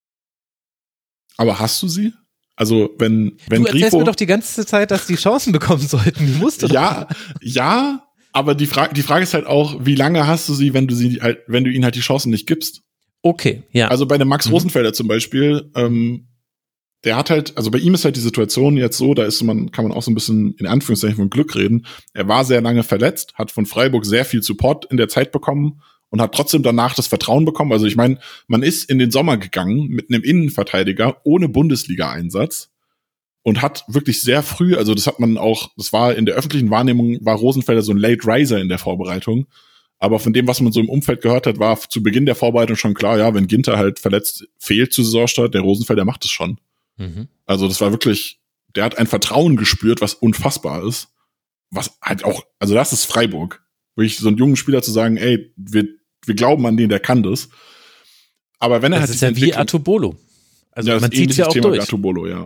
Aber hast du sie? Also wenn du erzählst mir doch die ganze Zeit, dass die Chancen bekommen sollten. Die musst du doch. Ja, aber die Frage ist halt auch, wie lange hast du sie, wenn du ihnen halt die Chancen nicht gibst? Okay, ja. Also bei dem Max Rosenfelder zum Beispiel, der hat halt, also bei ihm ist halt die Situation jetzt so, kann man auch so ein bisschen in Anführungszeichen von Glück reden. Er war sehr lange verletzt, hat von Freiburg sehr viel Support in der Zeit bekommen und hat trotzdem danach das Vertrauen bekommen. Also ich meine, man ist in den Sommer gegangen mit einem Innenverteidiger ohne Bundesliga-Einsatz und hat wirklich sehr früh, also das war in der öffentlichen Wahrnehmung, war Rosenfelder so ein Late Riser in der Vorbereitung. Aber von dem, was man so im Umfeld gehört hat, war zu Beginn der Vorbereitung schon klar, ja, wenn Ginter halt verletzt fehlt zu Saisonstart, der Rosenfelder macht es schon. Mhm. Also das war wirklich, der hat ein Vertrauen gespürt, was unfassbar ist, was halt auch, also das ist Freiburg. Wirklich so einen jungen Spieler zu sagen, ey, wir glauben an den, der kann das. Aber wenn er das halt ist ja wie Artubolo. Also ja, man zieht es ja auch Thema durch. Artubolo, ja.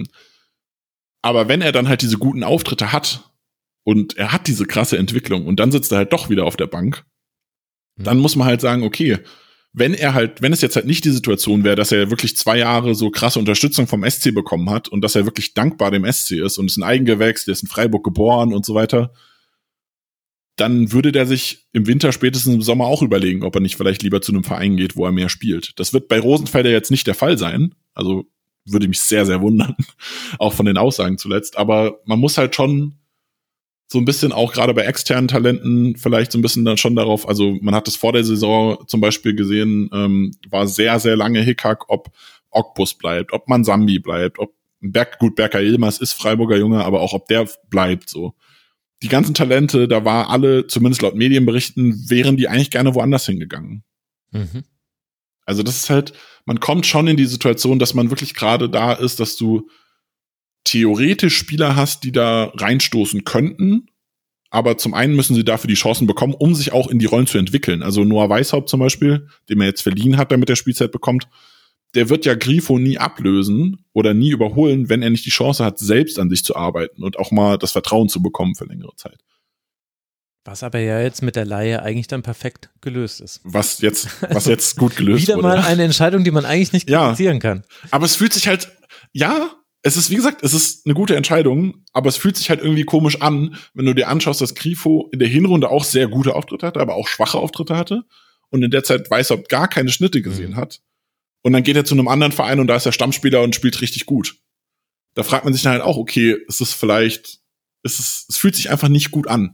Aber wenn er dann halt diese guten Auftritte hat und er hat diese krasse Entwicklung und dann sitzt er halt doch wieder auf der Bank, dann muss man halt sagen, okay, wenn es jetzt halt nicht die Situation wäre, dass er wirklich 2 Jahre so krasse Unterstützung vom SC bekommen hat und dass er wirklich dankbar dem SC ist und ist ein Eigengewächs, der ist in Freiburg geboren und so weiter, dann würde der sich im Winter, spätestens im Sommer auch überlegen, ob er nicht vielleicht lieber zu einem Verein geht, wo er mehr spielt. Das wird bei Rosenfelder jetzt nicht der Fall sein. Also würde mich sehr, sehr wundern, auch von den Aussagen zuletzt. Aber man muss halt schon so ein bisschen auch gerade bei externen Talenten vielleicht so ein bisschen dann schon darauf, also man hat es vor der Saison zum Beispiel gesehen, war sehr, sehr lange Hickhack, ob Okbus bleibt, ob Mansambi bleibt, ob Berker Yilmaz ist Freiburger Junge, aber auch ob der bleibt so. Die ganzen Talente, da war alle, zumindest laut Medienberichten, wären die eigentlich gerne woanders hingegangen. Mhm. Also das ist halt, man kommt schon in die Situation, dass man wirklich gerade da ist, dass du theoretisch Spieler hast, die da reinstoßen könnten, aber zum einen müssen sie dafür die Chancen bekommen, um sich auch in die Rollen zu entwickeln. Also Noah Weishaupt zum Beispiel, den er jetzt verliehen hat, damit er Spielzeit bekommt, der wird ja Grifo nie ablösen oder nie überholen, wenn er nicht die Chance hat, selbst an sich zu arbeiten und auch mal das Vertrauen zu bekommen für längere Zeit. Was aber ja jetzt mit der Leihe eigentlich dann perfekt gelöst ist. Was jetzt gut gelöst Wieder wurde. Wieder mal eine Entscheidung, die man eigentlich nicht kritisieren kann. Aber es fühlt sich halt, es ist, wie gesagt, es ist eine gute Entscheidung, aber es fühlt sich halt irgendwie komisch an, wenn du dir anschaust, dass Grifo in der Hinrunde auch sehr gute Auftritte hatte, aber auch schwache Auftritte hatte und in der Zeit Weishaupt gar keine Schnitte gesehen hat. Und dann geht er zu einem anderen Verein und da ist er Stammspieler und spielt richtig gut. Da fragt man sich dann halt auch, okay, es fühlt sich einfach nicht gut an.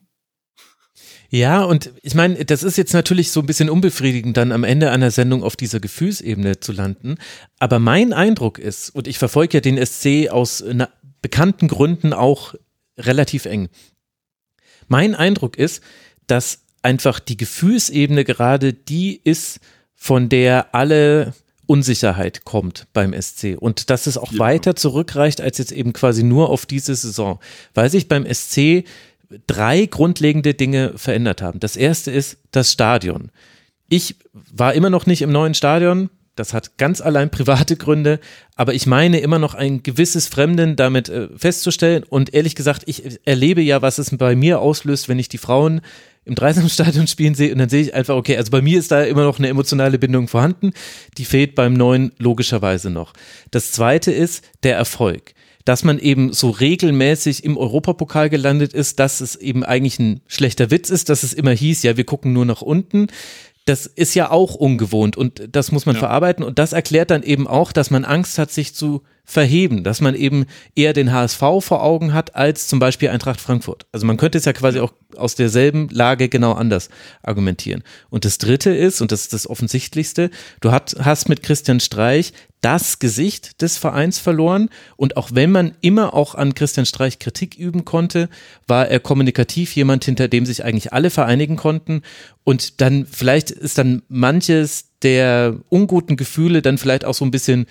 Ja, und ich meine, das ist jetzt natürlich so ein bisschen unbefriedigend, dann am Ende einer Sendung auf dieser Gefühlsebene zu landen. Aber mein Eindruck ist, und ich verfolge ja den SC aus bekannten Gründen auch relativ eng. Mein Eindruck ist, dass einfach die Gefühlsebene gerade die ist, von der alle Unsicherheit kommt beim SC und dass es auch weiter zurückreicht als jetzt eben quasi nur auf diese Saison, weil sich beim SC 3 grundlegende Dinge verändert haben. Das erste ist das Stadion. Ich war immer noch nicht im neuen Stadion, das hat ganz allein private Gründe, aber ich meine immer noch ein gewisses Fremden damit festzustellen und ehrlich gesagt, ich erlebe ja, was es bei mir auslöst, wenn ich die Frauen im Dreisamstadion spielen sehe und dann sehe ich einfach, okay, also bei mir ist da immer noch eine emotionale Bindung vorhanden, die fehlt beim Neuen logischerweise noch. Das zweite ist der Erfolg, dass man eben so regelmäßig im Europapokal gelandet ist, dass es eben eigentlich ein schlechter Witz ist, dass es immer hieß, ja, wir gucken nur nach unten. Das ist ja auch ungewohnt und das muss man verarbeiten und das erklärt dann eben auch, dass man Angst hat, sich zu verheben, dass man eben eher den HSV vor Augen hat als zum Beispiel Eintracht Frankfurt. Also man könnte es ja quasi auch aus derselben Lage genau anders argumentieren. Und das Dritte ist, und das ist das Offensichtlichste, du hast mit Christian Streich das Gesicht des Vereins verloren und auch wenn man immer auch an Christian Streich Kritik üben konnte, war er kommunikativ jemand, hinter dem sich eigentlich alle vereinigen konnten und dann vielleicht ist dann manches der unguten Gefühle dann vielleicht auch so ein bisschen,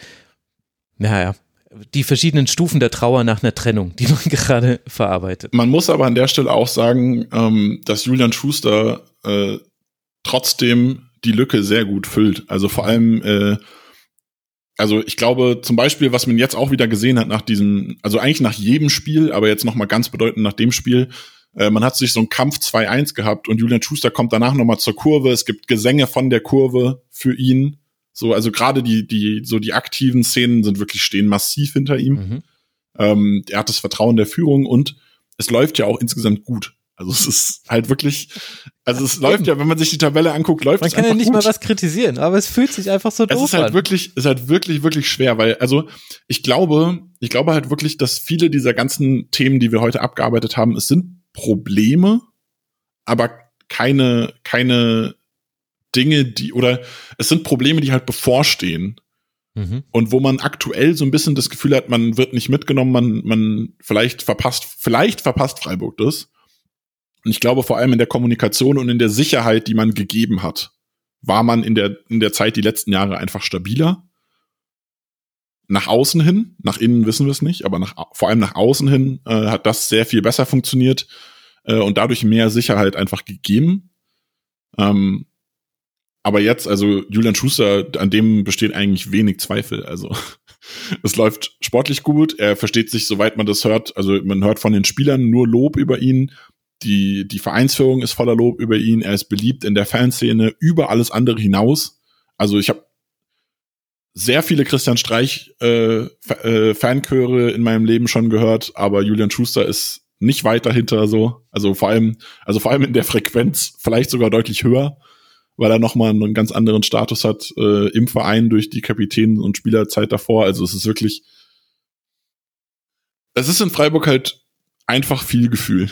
die verschiedenen Stufen der Trauer nach einer Trennung, die man gerade verarbeitet. Man muss aber an der Stelle auch sagen, dass Julian Schuster trotzdem die Lücke sehr gut füllt. Also vor allem, also ich glaube zum Beispiel, was man jetzt auch wieder gesehen hat nach diesem, also eigentlich nach jedem Spiel, aber jetzt nochmal ganz bedeutend nach dem Spiel, man hat sich so einen Kampf 2-1 gehabt und Julian Schuster kommt danach nochmal zur Kurve. Es gibt Gesänge von der Kurve für ihn. So, also gerade die aktiven Szenen stehen massiv hinter ihm. Er hat das Vertrauen der Führung und es läuft ja auch insgesamt gut. Also es ist halt wirklich, es läuft ja, wenn man sich die Tabelle anguckt, läuft es einfach gut. Man kann ja nicht mal was kritisieren, aber es fühlt sich einfach so doof an. Es ist halt wirklich schwer, weil, also ich glaube halt wirklich, dass viele dieser ganzen Themen, die wir heute abgearbeitet haben, es sind Probleme, aber keine Dinge, es sind Probleme, die halt bevorstehen. Und wo man aktuell so ein bisschen das Gefühl hat, man wird nicht mitgenommen, man vielleicht verpasst Freiburg das. Und ich glaube, vor allem in der Kommunikation und in der Sicherheit, die man gegeben hat, war man in der Zeit die letzten Jahre einfach stabiler. Nach außen hin, nach innen wissen wir es nicht, aber vor allem nach außen hin hat das sehr viel besser funktioniert. und dadurch mehr Sicherheit einfach gegeben. Aber jetzt, also Julian Schuster, an dem besteht eigentlich wenig Zweifel. Also es läuft sportlich gut, er versteht sich, soweit man das hört, also man hört von den Spielern nur Lob über ihn, die Vereinsführung ist voller Lob über ihn, er ist beliebt in der Fanszene über alles andere hinaus. Also ich habe sehr viele Christian Streich Fanchöre in meinem Leben schon gehört, aber Julian Schuster ist nicht weit dahinter so. Also vor allem in der Frequenz vielleicht sogar deutlich höher, weil er nochmal einen ganz anderen Status hat im Verein durch die Kapitän- und Spielerzeit davor. Also es ist in Freiburg halt einfach viel Gefühl.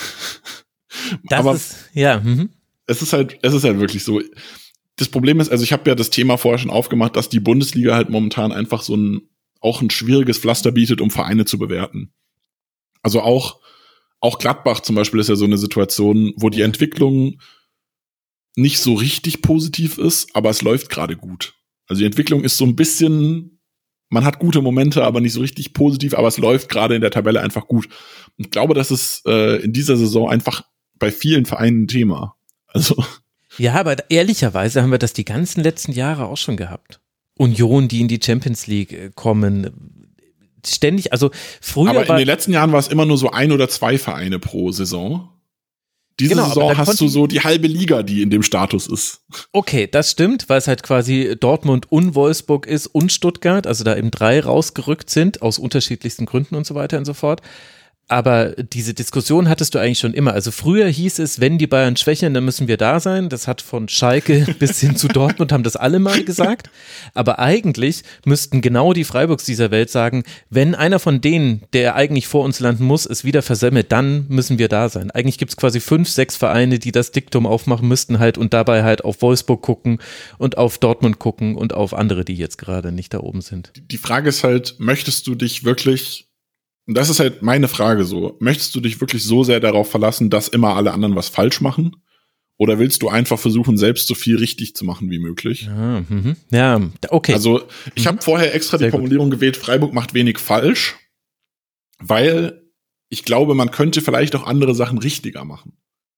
Es ist halt wirklich so. Das Problem ist, also ich habe ja das Thema vorher schon aufgemacht, dass die Bundesliga halt momentan einfach auch ein schwieriges Pflaster bietet, um Vereine zu bewerten. Also auch Gladbach zum Beispiel ist ja so eine Situation, wo die Entwicklung nicht so richtig positiv ist, aber es läuft gerade gut. Also die Entwicklung ist so ein bisschen, man hat gute Momente, aber nicht so richtig positiv, aber es läuft gerade in der Tabelle einfach gut. Und ich glaube, das ist in dieser Saison einfach bei vielen Vereinen ein Thema. Also ja, aber ehrlicherweise haben wir das die ganzen letzten Jahre auch schon gehabt. Union, die in die Champions League kommen, ständig, also früher. Aber in den letzten Jahren war es immer nur so 1 oder 2 Vereine pro Saison. Diese Saison hast du so die halbe Liga, die in dem Status ist. Okay, das stimmt, weil es halt quasi Dortmund und Wolfsburg ist und Stuttgart, also da eben 3 rausgerückt sind, aus unterschiedlichsten Gründen und so weiter und so fort. Aber diese Diskussion hattest du eigentlich schon immer. Also früher hieß es, wenn die Bayern schwächeln, dann müssen wir da sein. Das hat von Schalke bis hin zu Dortmund, haben das alle mal gesagt. Aber eigentlich müssten genau die Freiburgs dieser Welt sagen, wenn einer von denen, der eigentlich vor uns landen muss, es wieder versemmelt, dann müssen wir da sein. Eigentlich gibt es quasi 5, 6 Vereine, die das Diktum aufmachen müssten halt und dabei halt auf Wolfsburg gucken und auf Dortmund gucken und auf andere, die jetzt gerade nicht da oben sind. Die Frage ist halt, möchtest du dich wirklich, und das ist halt meine Frage so, möchtest du dich wirklich so sehr darauf verlassen, dass immer alle anderen was falsch machen? Oder willst du einfach versuchen, selbst so viel richtig zu machen wie möglich? Ja, okay. Also ich habe vorher extra die Formulierung gewählt, Freiburg macht wenig falsch, weil ich glaube, man könnte vielleicht auch andere Sachen richtiger machen.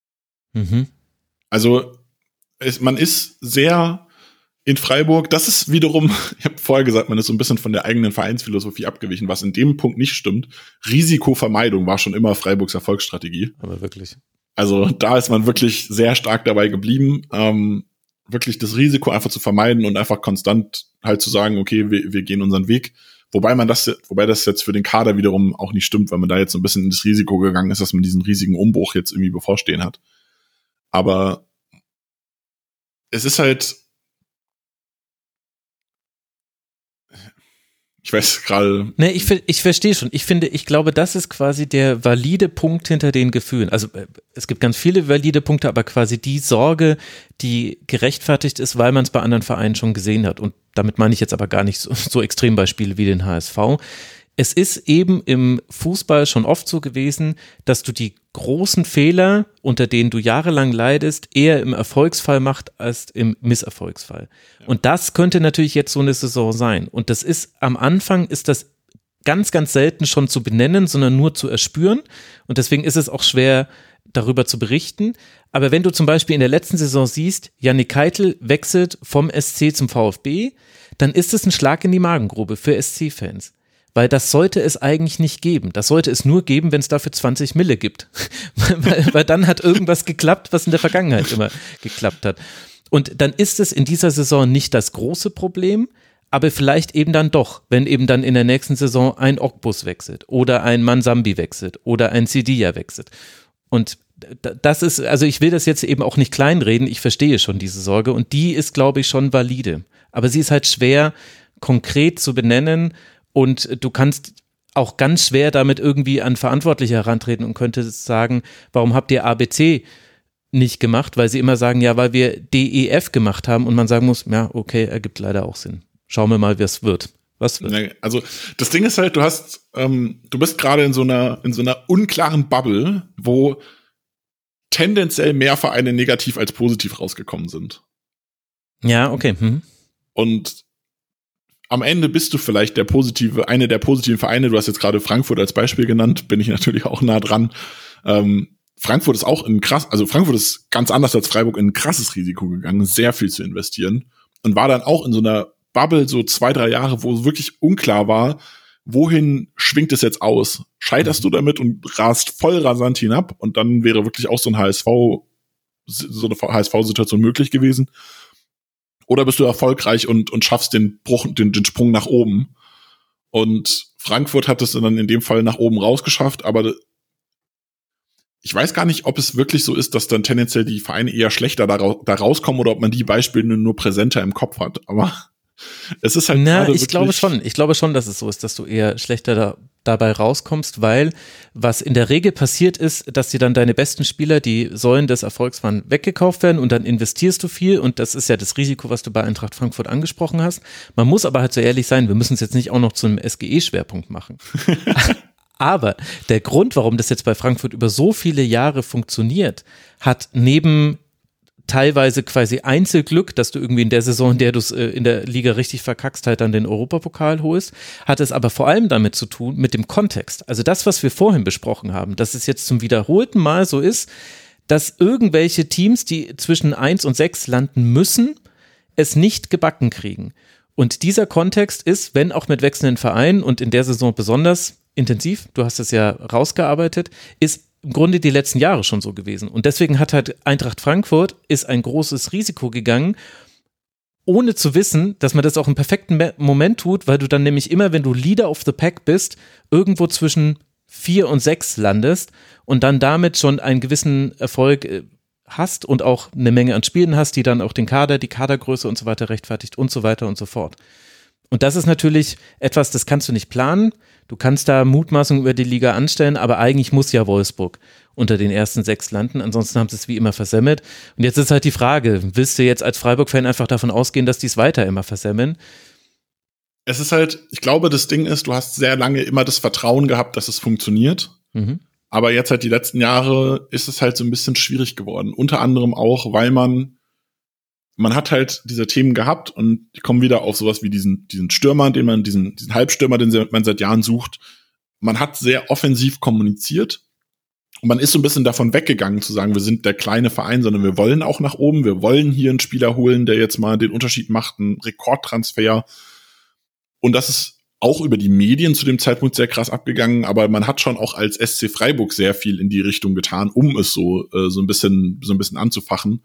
Also man ist sehr in Freiburg, das ist wiederum, ich habe vorher gesagt, man ist so ein bisschen von der eigenen Vereinsphilosophie abgewichen, was in dem Punkt nicht stimmt. Risikovermeidung war schon immer Freiburgs Erfolgsstrategie. Aber wirklich. Also da ist man wirklich sehr stark dabei geblieben, wirklich das Risiko einfach zu vermeiden und einfach konstant halt zu sagen, okay, wir gehen unseren Weg. Wobei das jetzt für den Kader wiederum auch nicht stimmt, weil man da jetzt so ein bisschen in das Risiko gegangen ist, dass man diesen riesigen Umbruch jetzt irgendwie bevorstehen hat. Aber es ist halt, ich weiß gerade. Nee, ich verstehe schon. Ich glaube, das ist quasi der valide Punkt hinter den Gefühlen. Also es gibt ganz viele valide Punkte, aber quasi die Sorge, die gerechtfertigt ist, weil man es bei anderen Vereinen schon gesehen hat. Und damit meine ich jetzt aber gar nicht so Extrembeispiele wie den HSV. Es ist eben im Fußball schon oft so gewesen, dass du die großen Fehler, unter denen du jahrelang leidest, eher im Erfolgsfall machst als im Misserfolgsfall. Ja. Und das könnte natürlich jetzt so eine Saison sein. Und das ist, am Anfang ist das ganz, ganz selten schon zu benennen, sondern nur zu erspüren. Und deswegen ist es auch schwer, darüber zu berichten. Aber wenn du zum Beispiel in der letzten Saison siehst, Yannick Keitel wechselt vom SC zum VfB, dann ist es ein Schlag in die Magengrube für SC-Fans. Weil das sollte es eigentlich nicht geben. Das sollte es nur geben, wenn es dafür 20 Mille gibt. weil dann hat irgendwas geklappt, was in der Vergangenheit immer geklappt hat. Und dann ist es in dieser Saison nicht das große Problem, aber vielleicht eben dann doch, wenn eben dann in der nächsten Saison ein Ogbus wechselt oder ein Mansambi wechselt oder ein Sidiya wechselt. Und das ist, also ich will das jetzt eben auch nicht kleinreden, ich verstehe schon diese Sorge und die ist, glaube ich, schon valide. Aber sie ist halt schwer konkret zu benennen. Und du kannst auch ganz schwer damit irgendwie an Verantwortliche herantreten und könntest sagen, warum habt ihr ABC nicht gemacht? Weil sie immer sagen, ja, weil wir DEF gemacht haben und man sagen muss, ja, okay, ergibt leider auch Sinn. Schauen wir mal, wie es wird. Was wird? Also das Ding ist halt, du bist gerade in so einer unklaren Bubble, wo tendenziell mehr Vereine negativ als positiv rausgekommen sind. Ja, okay. Und am Ende bist du vielleicht eine der positiven Vereine. Du hast jetzt gerade Frankfurt als Beispiel genannt, bin ich natürlich auch nah dran. Frankfurt ist Frankfurt ist ganz anders als Freiburg in ein krasses Risiko gegangen, sehr viel zu investieren und war dann auch in so einer Bubble so 2-3 Jahre, wo wirklich unklar war, wohin schwingt es jetzt aus? Scheiterst du damit und rast voll rasant hinab und dann wäre wirklich auch so eine HSV-Situation möglich gewesen. Oder bist du erfolgreich und schaffst den Sprung nach oben? Und Frankfurt hat es dann in dem Fall nach oben rausgeschafft, aber ich weiß gar nicht, ob es wirklich so ist, dass dann tendenziell die Vereine eher schlechter da rauskommen oder ob man die Beispiele nur präsenter im Kopf hat. Aber es ist halt ich glaube schon, dass es so ist, dass du eher schlechter dabei rauskommst, weil was in der Regel passiert ist, dass dir dann deine besten Spieler, die Säulen des Erfolgs waren, weggekauft werden und dann investierst du viel und das ist ja das Risiko, was du bei Eintracht Frankfurt angesprochen hast. Man muss aber halt so ehrlich sein, wir müssen es jetzt nicht auch noch zu einem SGE-Schwerpunkt machen. Aber der Grund, warum das jetzt bei Frankfurt über so viele Jahre funktioniert, hat neben teilweise quasi Einzelglück, dass du irgendwie in der Saison, in der du es in der Liga richtig verkackst, halt dann den Europapokal holst, hat es aber vor allem damit zu tun, mit dem Kontext. Also das, was wir vorhin besprochen haben, dass es jetzt zum wiederholten Mal so ist, dass irgendwelche Teams, die zwischen 1 und 6 landen müssen, es nicht gebacken kriegen. Und dieser Kontext ist, wenn auch mit wechselnden Vereinen und in der Saison besonders intensiv, du hast es ja rausgearbeitet, ist im Grunde die letzten Jahre schon so gewesen. Und deswegen hat halt Eintracht Frankfurt ist ein großes Risiko gegangen, ohne zu wissen, dass man das auch im perfekten Moment tut, weil du dann nämlich immer, wenn du Leader of the Pack bist, irgendwo zwischen 4 und 6 landest und dann damit schon einen gewissen Erfolg hast und auch eine Menge an Spielen hast, die dann auch den Kader, die Kadergröße und so weiter rechtfertigt und so weiter und so fort. Und das ist natürlich etwas, das kannst du nicht planen. Du kannst da Mutmaßungen über die Liga anstellen, aber eigentlich muss ja Wolfsburg unter den ersten 6 landen. Ansonsten haben sie es wie immer versemmelt. Und jetzt ist halt die Frage, willst du jetzt als Freiburg-Fan einfach davon ausgehen, dass die es weiter immer versemmeln? Es ist halt, ich glaube, das Ding ist, du hast sehr lange immer das Vertrauen gehabt, dass es funktioniert. Mhm. Aber jetzt halt die letzten Jahre ist es halt so ein bisschen schwierig geworden. Unter anderem auch, weil man hat halt diese Themen gehabt und die kommen wieder auf sowas wie diesen Stürmer, diesen Halbstürmer, den man seit Jahren sucht. Man hat sehr offensiv kommuniziert und man ist so ein bisschen davon weggegangen zu sagen, wir sind der kleine Verein, sondern wir wollen auch nach oben. Wir wollen hier einen Spieler holen, der jetzt mal den Unterschied macht, einen Rekordtransfer. Und das ist auch über die Medien zu dem Zeitpunkt sehr krass abgegangen, aber man hat schon auch als SC Freiburg sehr viel in die Richtung getan, um es so ein bisschen anzufachen.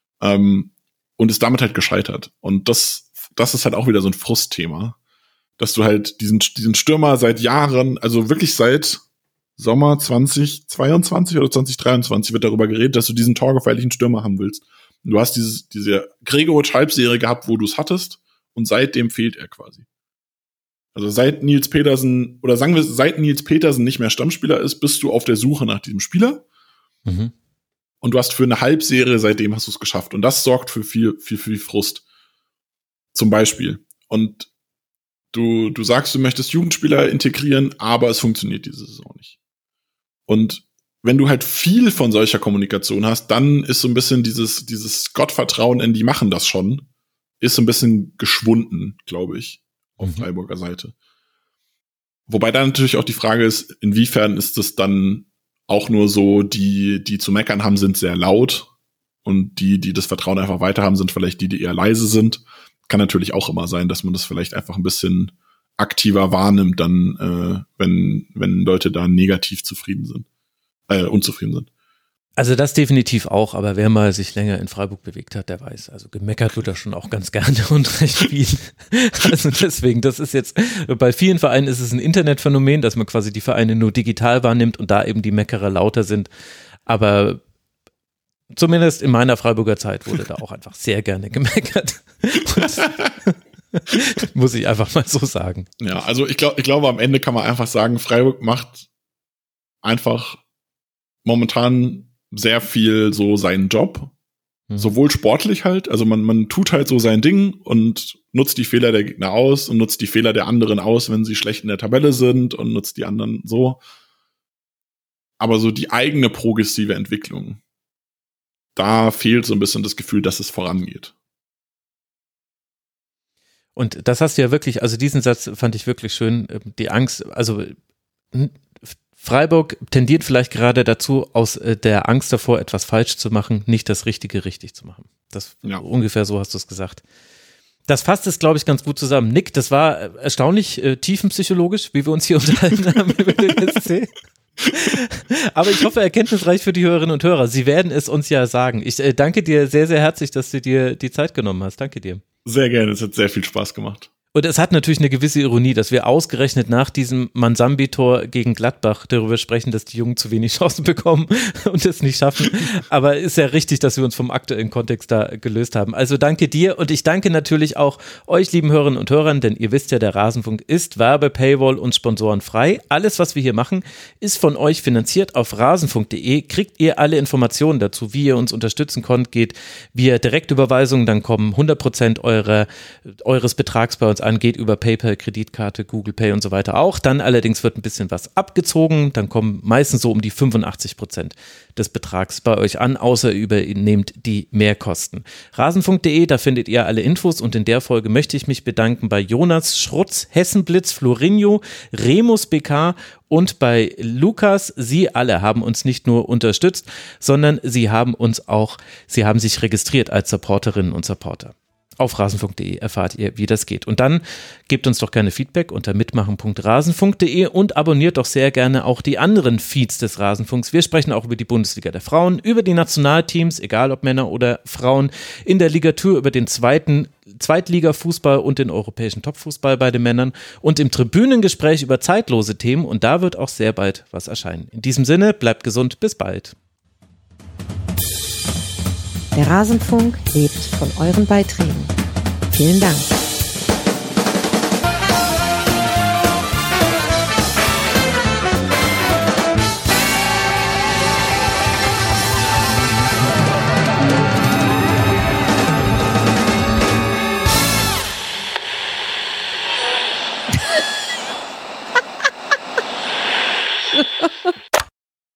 Und ist damit halt gescheitert. Und das ist halt auch wieder so ein Frustthema, dass du halt diesen Stürmer seit Jahren, also wirklich seit Sommer 2022 oder 2023 wird darüber geredet, dass du diesen torgefährlichen Stürmer haben willst. Und du hast diese Gregoritsch-Halbserie gehabt, wo du es hattest und seitdem fehlt er quasi. Also seit Nils Petersen nicht mehr Stammspieler ist, bist du auf der Suche nach diesem Spieler. Mhm. Und du hast für eine Halbserie, seitdem hast du es geschafft. Und das sorgt für viel Frust. Zum Beispiel. Und du sagst, du möchtest Jugendspieler integrieren, aber es funktioniert diese Saison nicht. Und wenn du halt viel von solcher Kommunikation hast, dann ist so ein bisschen dieses Gottvertrauen in die machen das schon, ist so ein bisschen geschwunden, glaube ich, auf Freiburger Seite. Wobei dann natürlich auch die Frage ist, inwiefern ist das dann auch nur so, die zu meckern haben, sind sehr laut und die das Vertrauen einfach weiter haben, sind vielleicht die eher leise sind. Kann natürlich auch immer sein, dass man das vielleicht einfach ein bisschen aktiver wahrnimmt, dann wenn Leute da negativ unzufrieden sind. Also das definitiv auch, aber wer mal sich länger in Freiburg bewegt hat, der weiß, also gemeckert wird da schon auch ganz gerne und recht viel. Also deswegen, das ist jetzt, bei vielen Vereinen ist es ein Internetphänomen, dass man quasi die Vereine nur digital wahrnimmt und da eben die Meckerer lauter sind, aber zumindest in meiner Freiburger Zeit wurde da auch einfach sehr gerne gemeckert. Muss ich einfach mal so sagen. Ja, also ich glaube, am Ende kann man einfach sagen, Freiburg macht einfach momentan sehr viel so seinen Job, sowohl sportlich halt, also man tut halt so sein Ding und nutzt die Fehler der Gegner aus und nutzt die Fehler der anderen aus, wenn sie schlecht in der Tabelle sind und nutzt die anderen so. Aber so die eigene progressive Entwicklung, da fehlt so ein bisschen das Gefühl, dass es vorangeht. Und das hast du ja wirklich, also diesen Satz fand ich wirklich schön, die Angst, also Freiburg tendiert vielleicht gerade dazu, aus der Angst davor, etwas falsch zu machen, nicht das Richtige richtig zu machen. Ungefähr so hast du es gesagt. Das fasst es, glaube ich, ganz gut zusammen. Nick, das war erstaunlich tiefenpsychologisch, wie wir uns hier unterhalten haben über den SC. Aber ich hoffe, erkenntnisreich für die Hörerinnen und Hörer. Sie werden es uns ja sagen. Ich danke dir sehr, sehr herzlich, dass du dir die Zeit genommen hast. Danke dir. Sehr gerne, es hat sehr viel Spaß gemacht. Und es hat natürlich eine gewisse Ironie, dass wir ausgerechnet nach diesem Mansambi-Tor gegen Gladbach darüber sprechen, dass die Jungen zu wenig Chancen bekommen und es nicht schaffen. Aber ist ja richtig, dass wir uns vom aktuellen Kontext da gelöst haben. Also danke dir und ich danke natürlich auch euch, lieben Hörerinnen und Hörern, denn ihr wisst ja, der Rasenfunk ist Werbe-, Paywall- und sponsorenfrei. Alles, was wir hier machen, ist von euch finanziert. Auf rasenfunk.de kriegt ihr alle Informationen dazu, wie ihr uns unterstützen könnt. Geht via Direktüberweisung, dann kommen 100% eures Betrags bei uns an, geht über PayPal, Kreditkarte, Google Pay und so weiter auch. Dann allerdings wird ein bisschen was abgezogen, dann kommen meistens so um die 85% des Betrags bei euch an, außer ihr übernehmt die Mehrkosten. Rasenfunk.de, da findet ihr alle Infos und in der Folge möchte ich mich bedanken bei Jonas Schrutz, Hessenblitz, Florinho, Remus BK und bei Lukas. Sie alle haben uns nicht nur unterstützt, sondern sie haben sich registriert als Supporterinnen und Supporter. Auf rasenfunk.de erfahrt ihr, wie das geht. Und dann gebt uns doch gerne Feedback unter mitmachen.rasenfunk.de und abonniert doch sehr gerne auch die anderen Feeds des Rasenfunks. Wir sprechen auch über die Bundesliga der Frauen, über die Nationalteams, egal ob Männer oder Frauen, in der Ligatur über den Zweitliga-Fußball und den europäischen Topfußball bei den Männern und im Tribünengespräch über zeitlose Themen und da wird auch sehr bald was erscheinen. In diesem Sinne, bleibt gesund, bis bald. Der Rasenfunk lebt von euren Beiträgen. Vielen Dank.